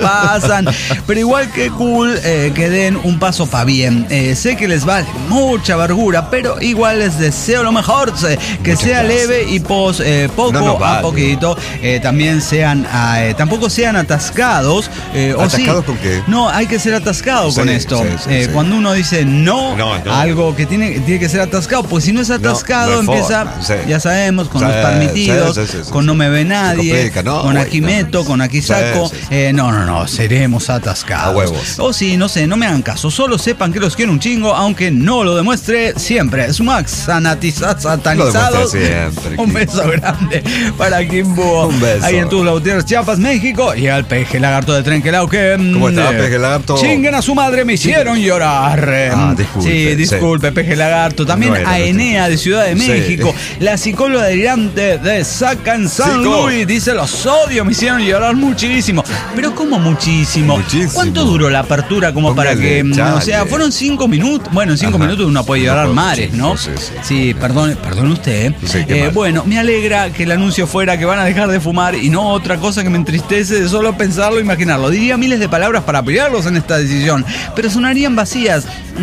Pero igual que cool que den un paso pa' bien. Sé que les vale mucha vergura, pero igual les deseo lo mejor. Que sea leve y poco a poquito. También sean, tampoco sean atascados. ¿Atascados con qué? No, hay que ser atascado con esto. Cuando uno dice no, algo que tiene que ser atascado, pues si no es atascado, empieza, ya sabemos, con los permitidos, con no me ve nadie, con aquí meto, con aquí saco. No, seremos atascados. A huevos. O sí, no sé, no me hagan caso, solo sepan que los quiero un chingo, aunque no lo demuestre siempre. Sumax, satanizados. Un beso grande para Kimbo. Un beso. Ahí en tus Lautieros, Chiapas, México. Y al peje lagarto de Trenquelauque. ¿Cómo está, peje lagarto? Chinguen a su madre, me hicieron llorar. Disculpe, peje lagarto. También a Enea de Ciudad de México. La psicóloga delirante de Sacan San Luis. Dice, los odio, me hicieron llorar muchísimo. Pero ¿cómo muchísimo? ¿Cuánto duró la apertura como para que... O sea, fueron 5 minutos. Bueno, en 5 minutos uno puede llorar mares, ¿no? Sí, perdón usted. Bueno, me alegra que el anuncio fuera que van a dejar de fumar y no otra cosa que me entristece de solo pensarlo, imaginarlo. Diría miles de palabras para apoyarlos en esta decisión, pero sonarían vacías. Superé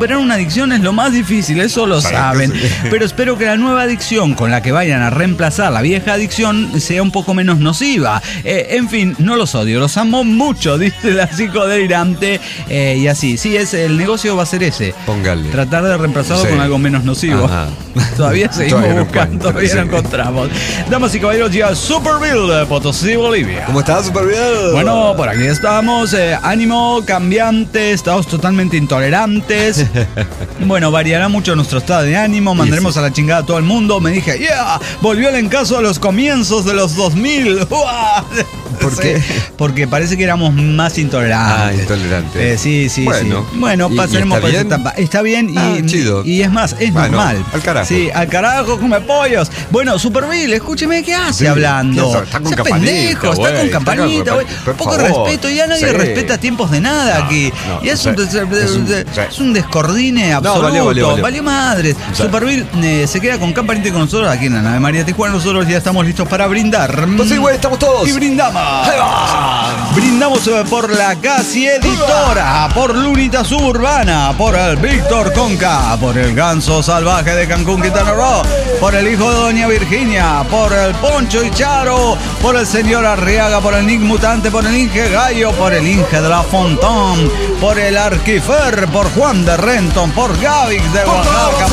superar una adicción es lo más difícil, eso lo saben. Pero espero que la nueva adicción con la que vayan a reemplazar la vieja adicción sea un poco menos nociva. En fin, no los odio, los amo mucho, dice la psicodelirante. Y así, sí, el negocio va a ser ese. Póngale. Tratar de reemplazarlo con algo menos nocivo. Ajá. Todavía seguimos buscando, todavía no encontramos. Damas y caballeros, ya Superville de Potosí, Bolivia. ¿Cómo estás, Superville? Bueno, por aquí estamos. Ánimo cambiante, estados totalmente intolerantes. Bueno, variará mucho nuestro estado de ánimo. Mandaremos a la chingada a todo el mundo. Me dije, volvió el encaso a los comienzos de los 2000. ¿Por qué? Porque parece que éramos más intolerantes. Intolerantes. Sí. Bueno, pasaremos por esa etapa. Está bien chido. Y es más, es normal. Al carajo. Sí, al carajo, come pollos. Bueno, Superville, escúcheme, ¿qué hace hablando? Está con campanita, pendejo, está con campanita, güey. Poco respeto, ya nadie respeta tiempos de nada aquí. Y es un descordine absoluto. Valió madres. Superville se queda con campanita y con nosotros aquí en la nave María Tijuana. Nosotros ya estamos listos para brindar. Pues sí, güey, estamos todos. Y brindamos. Brindamos por la Casi Editora, por Lunita Suburbana, por el Víctor Conca, por el Ganso Salvaje de Cancún, Quintana Roo, por el hijo de Doña Virginia, por el Poncho y Charo, por el señor Arriaga, por el Nick Mutante, por el Inge Gallo, por el Inge de la Fontón, por el Arquifer, por Juan de Renton, por Gavix de Oaxaca,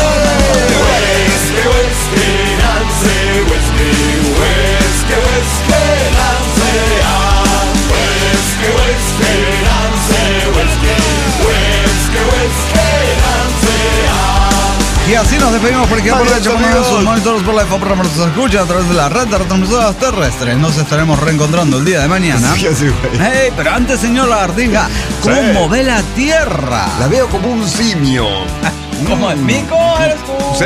y así nos despedimos por aquí por la llamada sus monitores por la programa nos escucha a través de la red de retransmisoras terrestres. Nos estaremos reencontrando el día de mañana. Sí, hey, pero antes, señor Lagartija, ¿cómo ve la Tierra? La veo como un simio. ¿Como el mico eres tú? Sí.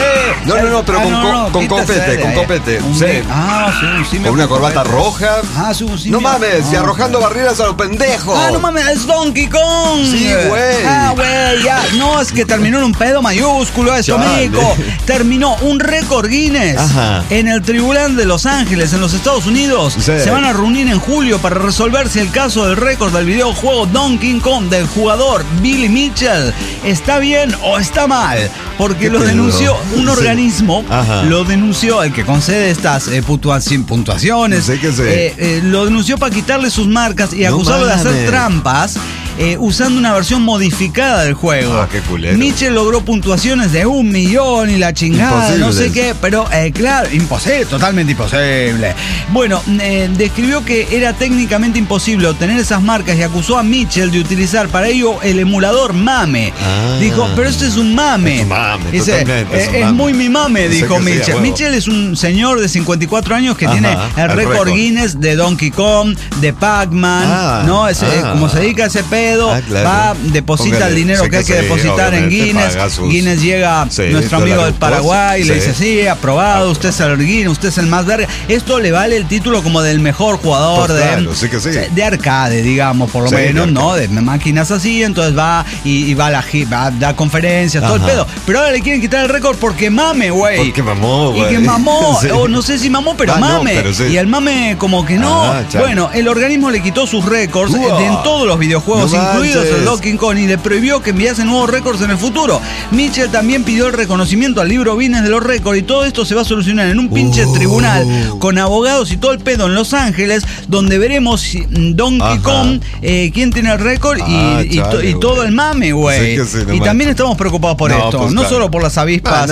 No, pero con copete, con copete. Un simio. Con una corbata roja. Sí, un simio. No mames, y arrojando barreras a los pendejos. No mames, es Donkey Kong. Sí, güey. Güey, ya. No, es que terminó en un pedo mayúsculo esto, mico. Terminó un récord Guinness. Ajá. En el Tribunal de Los Ángeles, en los Estados Unidos. Sí. Se van a reunir en julio para resolver si el caso del récord del videojuego Donkey Kong del jugador Billy Mitchell está bien o está mal, porque lo denunció un organismo, lo denunció el que concede estas puntuaciones, lo denunció para quitarle sus marcas y acusarlo de hacer trampas usando una versión modificada del juego. Qué culero. Mitchell logró puntuaciones de 1 millón y la chingada, no sé qué, pero claro, imposible, totalmente imposible. Bueno, describió que era técnicamente imposible obtener esas marcas y acusó a Mitchell de utilizar para ello el emulador MAME. Dijo, pero este es un mame. Dice, es muy mi mame, dijo Mitchell. Sí, Mitchell es un señor de 54 años que tiene el récord Guinness de Donkey Kong, de Pac-Man, ¿no? Como se dedica a ese pedo, va, deposita el dinero que hay que depositar en Guinness. Guinness llega nuestro amigo del Paraguay y le dice, sí, aprobado, usted es el Guinness, usted es el más verga. Esto le vale el título como del mejor jugador de arcade, digamos, por lo menos, ¿no? De máquinas así, entonces va y va a dar conferencias, todo el pedo. Pero ahora le quieren quitar el récord porque mame, güey. Porque mamó, güey. Y que mamó, o no sé si mamó, pero mame. No, pero sí. Y el mame como que no. Bueno, el organismo le quitó sus récords en todos los videojuegos, incluidos el Donkey Kong, y le prohibió que enviase nuevos récords en el futuro. Mitchell también pidió el reconocimiento al libro Guinness de los récords, y todo esto se va a solucionar en un pinche tribunal con abogados y todo el pedo en Los Ángeles, donde veremos si Donkey Kong, quién tiene el récord y todo el mame, güey. Y también estamos preocupados por esto, pues, no solo por las avispas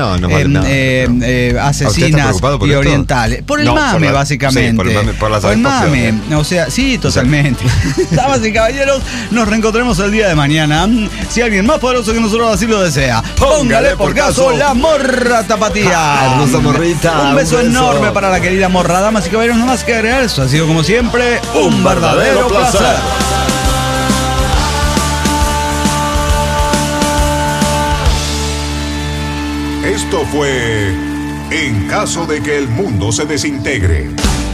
asesinas y orientales, por el mame, básicamente. Sí, por las avispas. Por el mame, o sea, sí, totalmente. Damas y caballeros, nos reencontraremos el día de mañana. Si alguien más poderoso que nosotros así lo desea, póngale por caso la morra tapatía. Hermosa morrita. Un beso enorme para la querida morra. Damas y caballeros, no más que agregar, eso ha sido como siempre un verdadero placer. Esto fue En caso de que el mundo se desintegre.